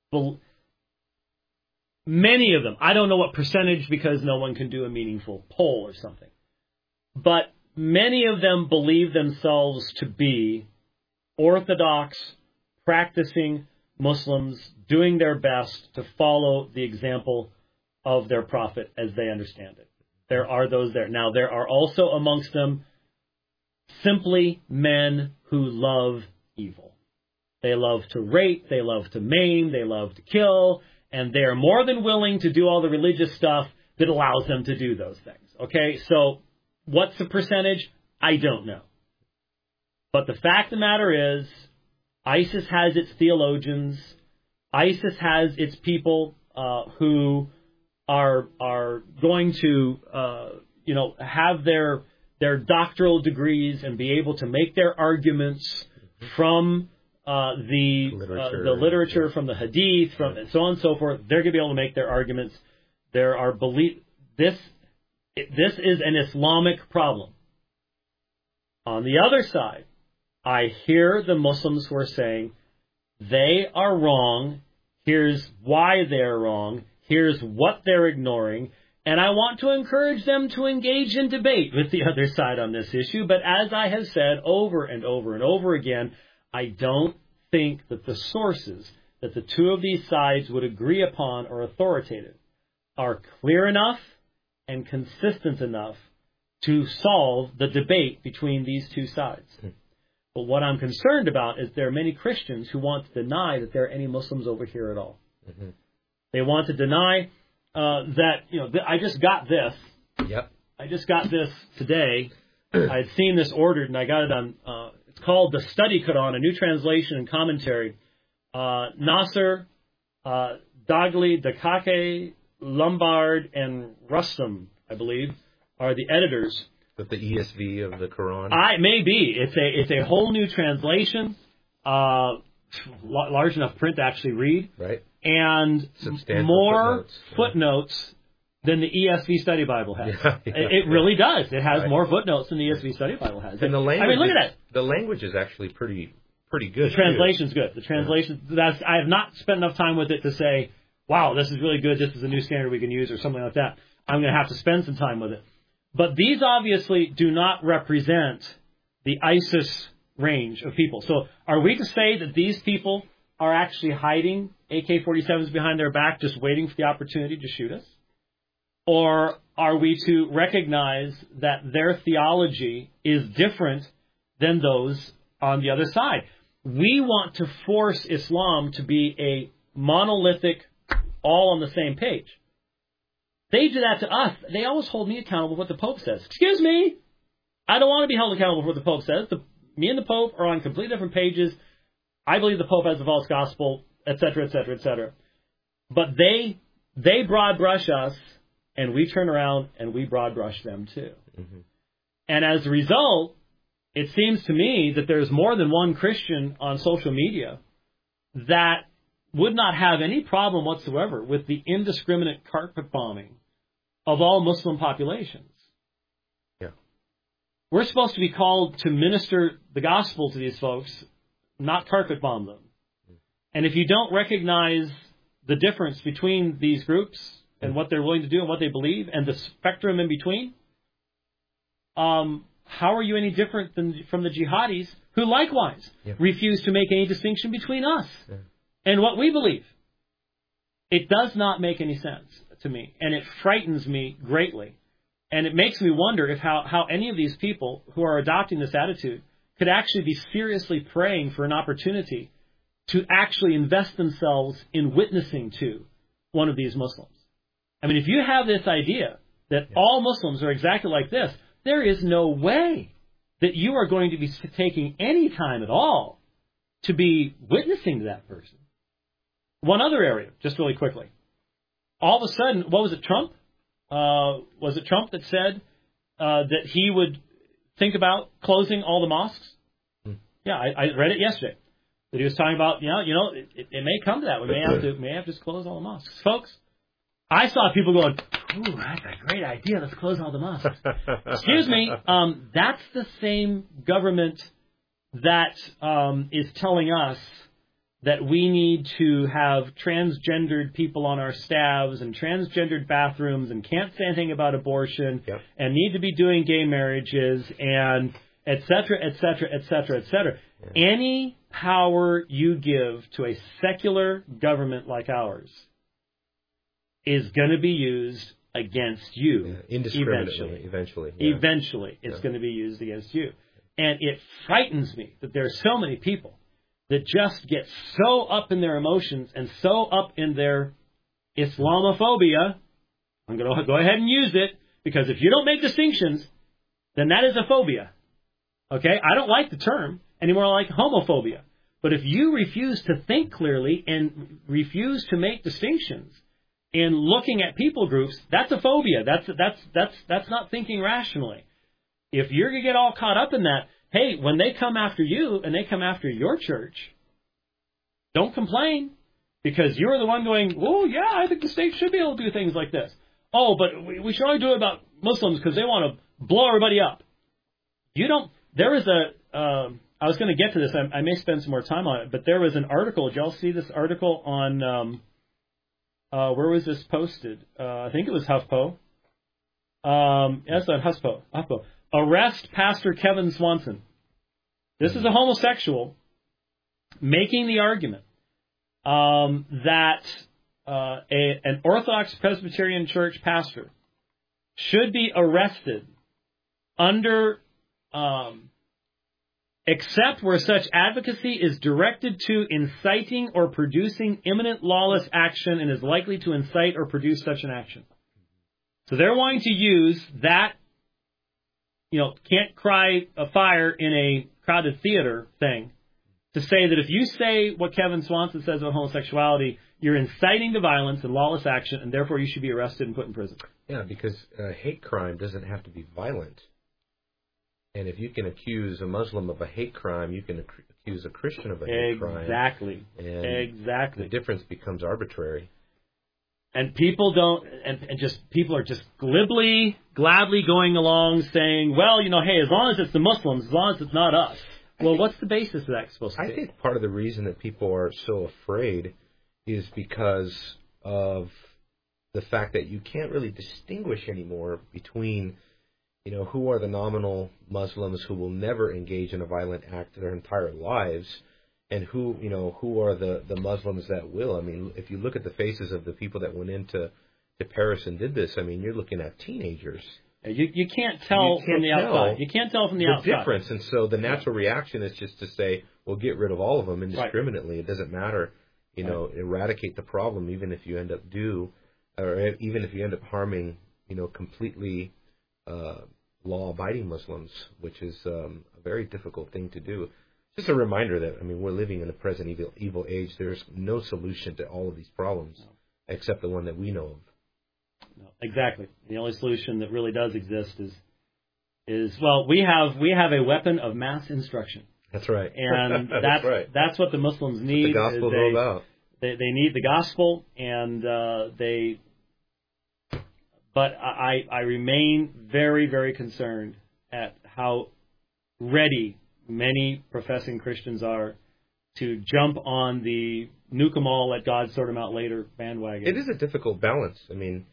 many of them, I don't know what percentage because no one can do a meaningful poll or something, but many of them believe themselves to be Orthodox, practicing Muslims doing their best to follow the example of their prophet as they understand it. There are those there. Now, there are also amongst them simply men who love evil. They love to rape, they love to maim, they love to kill, and they are more than willing to do all the religious stuff that allows them to do those things. Okay, so what's the percentage? I don't know. But the fact of the matter is, ISIS has its theologians. ISIS has its people uh, who are are going to, uh, you know, have their their doctoral degrees and be able to make their arguments from uh, the literature, uh, the literature, yeah. from the Hadith, from yeah. and so on and so forth. They're going to be able to make their arguments. There are belief. This this is an Islamic problem. On the other side, I hear the Muslims who are saying they are wrong. Here's why they're wrong. Here's what they're ignoring. And I want to encourage them to engage in debate with the other side on this issue. But as I have said over and over and over again, I don't think that the sources that the two of these sides would agree upon are authoritative, are clear enough and consistent enough to solve the debate between these two sides. But what I'm concerned about is there are many Christians who want to deny that there are any Muslims over here at all. Mm-hmm. They want to deny uh, that, you know, th- I just got this. Yep. I just got this today. I had seen this ordered, and I got it on, uh, it's called the Study Quran, a new translation and commentary. Uh, Nasser, uh, Dagli, Dakake, Lombard, and Rustam, I believe, are the editors. With the E S V of the Quran? I may be. It's a it's a whole new translation, uh, large enough print to actually read, right? And Substantial more footnotes, footnotes yeah. than the E S V Study Bible has. Yeah, yeah, it, it really does. It has right. more footnotes than the E S V Study Bible has. And the language I mean, look is, at that. The language is actually pretty pretty good. The translation's too. good. The translation. Yeah. That's. I have not spent enough time with it to say, wow, this is really good. This is a new standard we can use, or something like that. I'm going to have to spend some time with it. But these obviously do not represent the ISIS range of people. So are we to say that these people are actually hiding A K forty-sevens behind their back, just waiting for the opportunity to shoot us? Or are we to recognize that their theology is different than those on the other side? We want to force Islam to be a monolithic, all on the same page. They do that to us. They always hold me accountable for what the Pope says. Excuse me. I don't want to be held accountable for what the Pope says. The, me and the Pope are on completely different pages. I believe the Pope has a false gospel, et cetera, et cetera, et cetera. But they they broad brush us, and we turn around and we broad brush them too. Mm-hmm. And as a result, it seems to me that there's more than one Christian on social media that would not have any problem whatsoever with the indiscriminate carpet bombing of all Muslim populations. Yeah. We're supposed to be called to minister the gospel to these folks, not carpet bomb them. And if you don't recognize the difference between these groups and what they're willing to do and what they believe and the spectrum in between, um, how are you any different than from the jihadis who likewise yeah. refuse to make any distinction between us yeah. and what we believe? It does not make any sense to me, and it frightens me greatly. And it makes me wonder if how, how any of these people who are adopting this attitude could actually be seriously praying for an opportunity to actually invest themselves in witnessing to one of these Muslims. I mean, if you have this idea that yeah. all Muslims are exactly like this, there is no way that you are going to be taking any time at all to be witnessing to that person. One other area, just really quickly. All of a sudden, what was it, Trump? Uh, was it Trump that said uh, that he would think about closing all the mosques? Hmm. Yeah, I, I read it yesterday. That he was talking about, you know, you know, it, it, it may come to that. We may have to, may have to just close all the mosques. Folks, I saw people going, ooh, that's a great idea. Let's close all the mosques. Excuse me. Um, that's the same government that um, is telling us that we need to have transgendered people on our staffs and transgendered bathrooms and can't say anything about abortion yep. and need to be doing gay marriages and et cetera, et cetera, et cetera, et cetera. Yeah. Any power you give to a secular government like ours is going to be used against you. Yeah, indiscriminately, eventually. Eventually, yeah. eventually it's yeah. going to be used against you. And it frightens me that there are so many people that just get so up in their emotions and so up in their Islamophobia. I'm going to go ahead and use it, because if you don't make distinctions, then that is a phobia. Okay? I don't like the term anymore. I like homophobia. But if you refuse to think clearly and refuse to make distinctions in looking at people groups, that's a phobia. That's that's that's that's not thinking rationally. If you're going to get all caught up in that, hey, when they come after you and they come after your church, don't complain, because you're the one going, oh, yeah, I think the state should be able to do things like this. Oh, but we, we should only do it about Muslims because they want to blow everybody up. You don't, there is a, um, I was going to get to this, I, I may spend some more time on it, but there was an article, did y'all see this article on, um, uh, where was this posted? Uh, I think it was HuffPo. Um, yes, on HuffPo. HuffPo. Arrest Pastor Kevin Swanson. This is a homosexual making the argument um, that uh, a, an Orthodox Presbyterian church pastor should be arrested under um, except where such advocacy is directed to inciting or producing imminent lawless action and is likely to incite or produce such an action. So they're wanting to use that, you know, can't cry a fire in a crowded theater thing to say that if you say what Kevin Swanson says about homosexuality, you're inciting to violence and lawless action, and therefore you should be arrested and put in prison. Yeah, because uh, hate crime doesn't have to be violent. And if you can accuse a Muslim of a hate crime, you can ac- accuse a Christian of a hate exactly. crime. Exactly. And exactly. the difference becomes arbitrary. And people don't, and, and just people are just glibly, gladly going along saying, well, you know, hey, as long as it's the Muslims, as long as it's not us. Well, what's the basis of that supposed to be? I think part of the reason that people are so afraid is because of the fact that you can't really distinguish anymore between, you know, who are the nominal Muslims who will never engage in a violent act their entire lives, and who, you know, who are the, the Muslims that will. I mean, if you look at the faces of the people that went into to Paris and did this, I mean, you're looking at teenagers. You you can't tell you can't from the outside. You can't tell from the, the outside. difference, and so the natural reaction is just to say, well, get rid of all of them indiscriminately. Right. It doesn't matter, you know, right. Eradicate the problem, even if you end up do, or even if you end up harming, you know, completely uh, law-abiding Muslims, which is um, a very difficult thing to do. Just a reminder that, I mean, we're living in a present evil, evil age. There's no solution to all of these problems no. except the one that we know of. No, exactly. The only solution that really does exist is, is well, we have we have a weapon of mass instruction. That's right. And that's that's, right. that's what the Muslims need. That's what the gospel is all about. They, they need the gospel, and uh, they. But I I remain very very concerned at how ready many professing Christians are to jump on the nuke 'em all, let God sort them out later bandwagon. It is a difficult balance. I mean,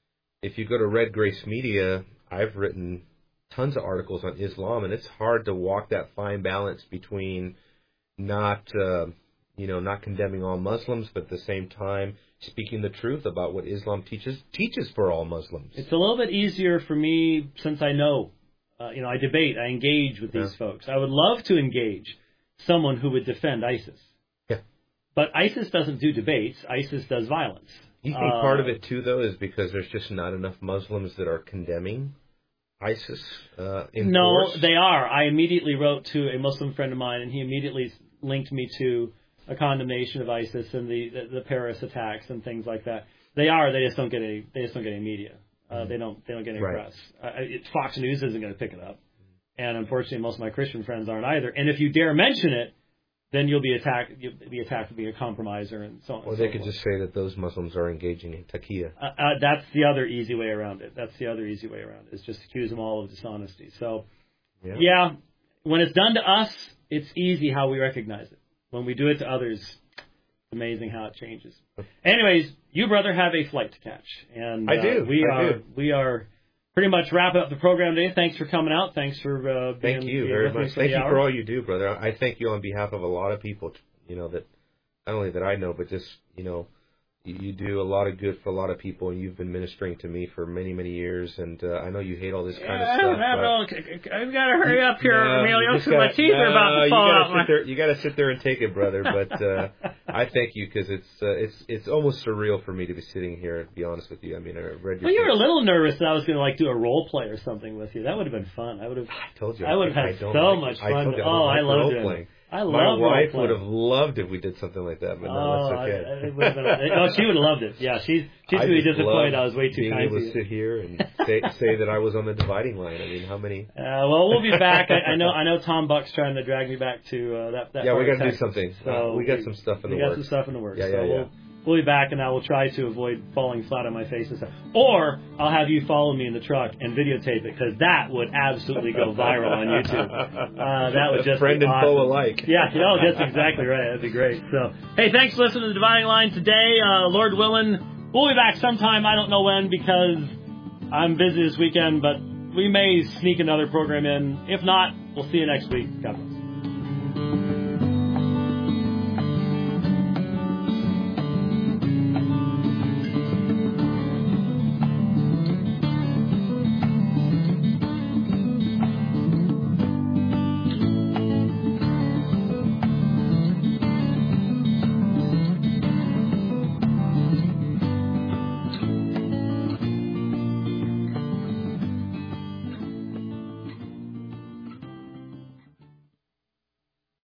if you go to Red Grace Media, I've written tons of articles on Islam, and it's hard to walk that fine balance between not, uh, you know, not condemning all Muslims, but at the same time speaking the truth about what Islam teaches teaches for all Muslims. It's a little bit easier for me since I know. Uh, you know, I debate, I engage with these yeah. folks. I would love to engage someone who would defend ISIS. Yeah. But ISIS doesn't do debates. ISIS does violence. You think uh, part of it, too, though, is because there's just not enough Muslims that are condemning ISIS uh, in No, force? they are. I immediately wrote to a Muslim friend of mine, and he immediately linked me to a condemnation of ISIS and the, the, the Paris attacks and things like that. They are. They just don't get any. They just don't get any media. Uh, they don't. They don't get any right. press. Uh, it, Fox News isn't going to pick it up, and unfortunately, most of my Christian friends aren't either. And if you dare mention it, then you'll be attacked. You'll be attacked for being a compromiser and so on. Or and they so could forth. just say that those Muslims are engaging in taqiyya. Uh, uh, that's the other easy way around it. That's the other easy way around it. Is just accuse them all of dishonesty. So, yeah. yeah, when it's done to us, it's easy how we recognize it. When we do it to others, it's amazing how it changes. Anyways, you, brother, have a flight to catch, and I do. Uh, we I are do. we are pretty much wrapping up the program today. Thanks for coming out. Thanks for uh, being. Thank you being very with me much. for Thank the you hour. for all you do, brother. I thank you on behalf of a lot of people. You know that not only that I know, but just you know. You do a lot of good for a lot of people, and you've been ministering to me for many, many years. And uh, I know you hate all this kind yeah, of stuff. I don't but I've got to hurry up here, no, Emilio, because gotta, my teeth no, are about to fall you out. Gotta sit there, you got to sit there and take it, brother. But uh, I thank you because it's uh, it's it's almost surreal for me to be sitting here. To be honest with you, I mean, I read your. Well, you were a little nervous that I was going to like do a role play or something with you. That would have been fun. I would have. I told you. I would have had so like, much I fun. told you, I oh, like I loved role it. playing. I love My wife role would have loved if we did something like that, but no, oh, that's okay. I, it would have been, oh, she would have loved it. Yeah, she's she's I really just disappointed. I was way too being kind able to to sit here and say say that I was on the dividing line. I mean, how many? Uh, well, we'll be back. I, I know I know Tom Buck's trying to drag me back to uh, that. that yeah, we got to do Texas. something. So uh, we got some stuff in we the got works. some stuff in the works. Yeah, yeah, so yeah. We'll, We'll be back, and I will try to avoid falling flat on my face and stuff. Or I'll have you follow me in the truck and videotape it, because that would absolutely go viral on YouTube. Uh, that would just friend be and awesome. foe alike. Yeah, no, that's exactly right. That'd be great. So, hey, thanks for listening to the Dividing Line today. Uh, Lord willing, we'll be back sometime. I don't know when, because I'm busy this weekend, but we may sneak another program in. If not, we'll see you next week. God bless.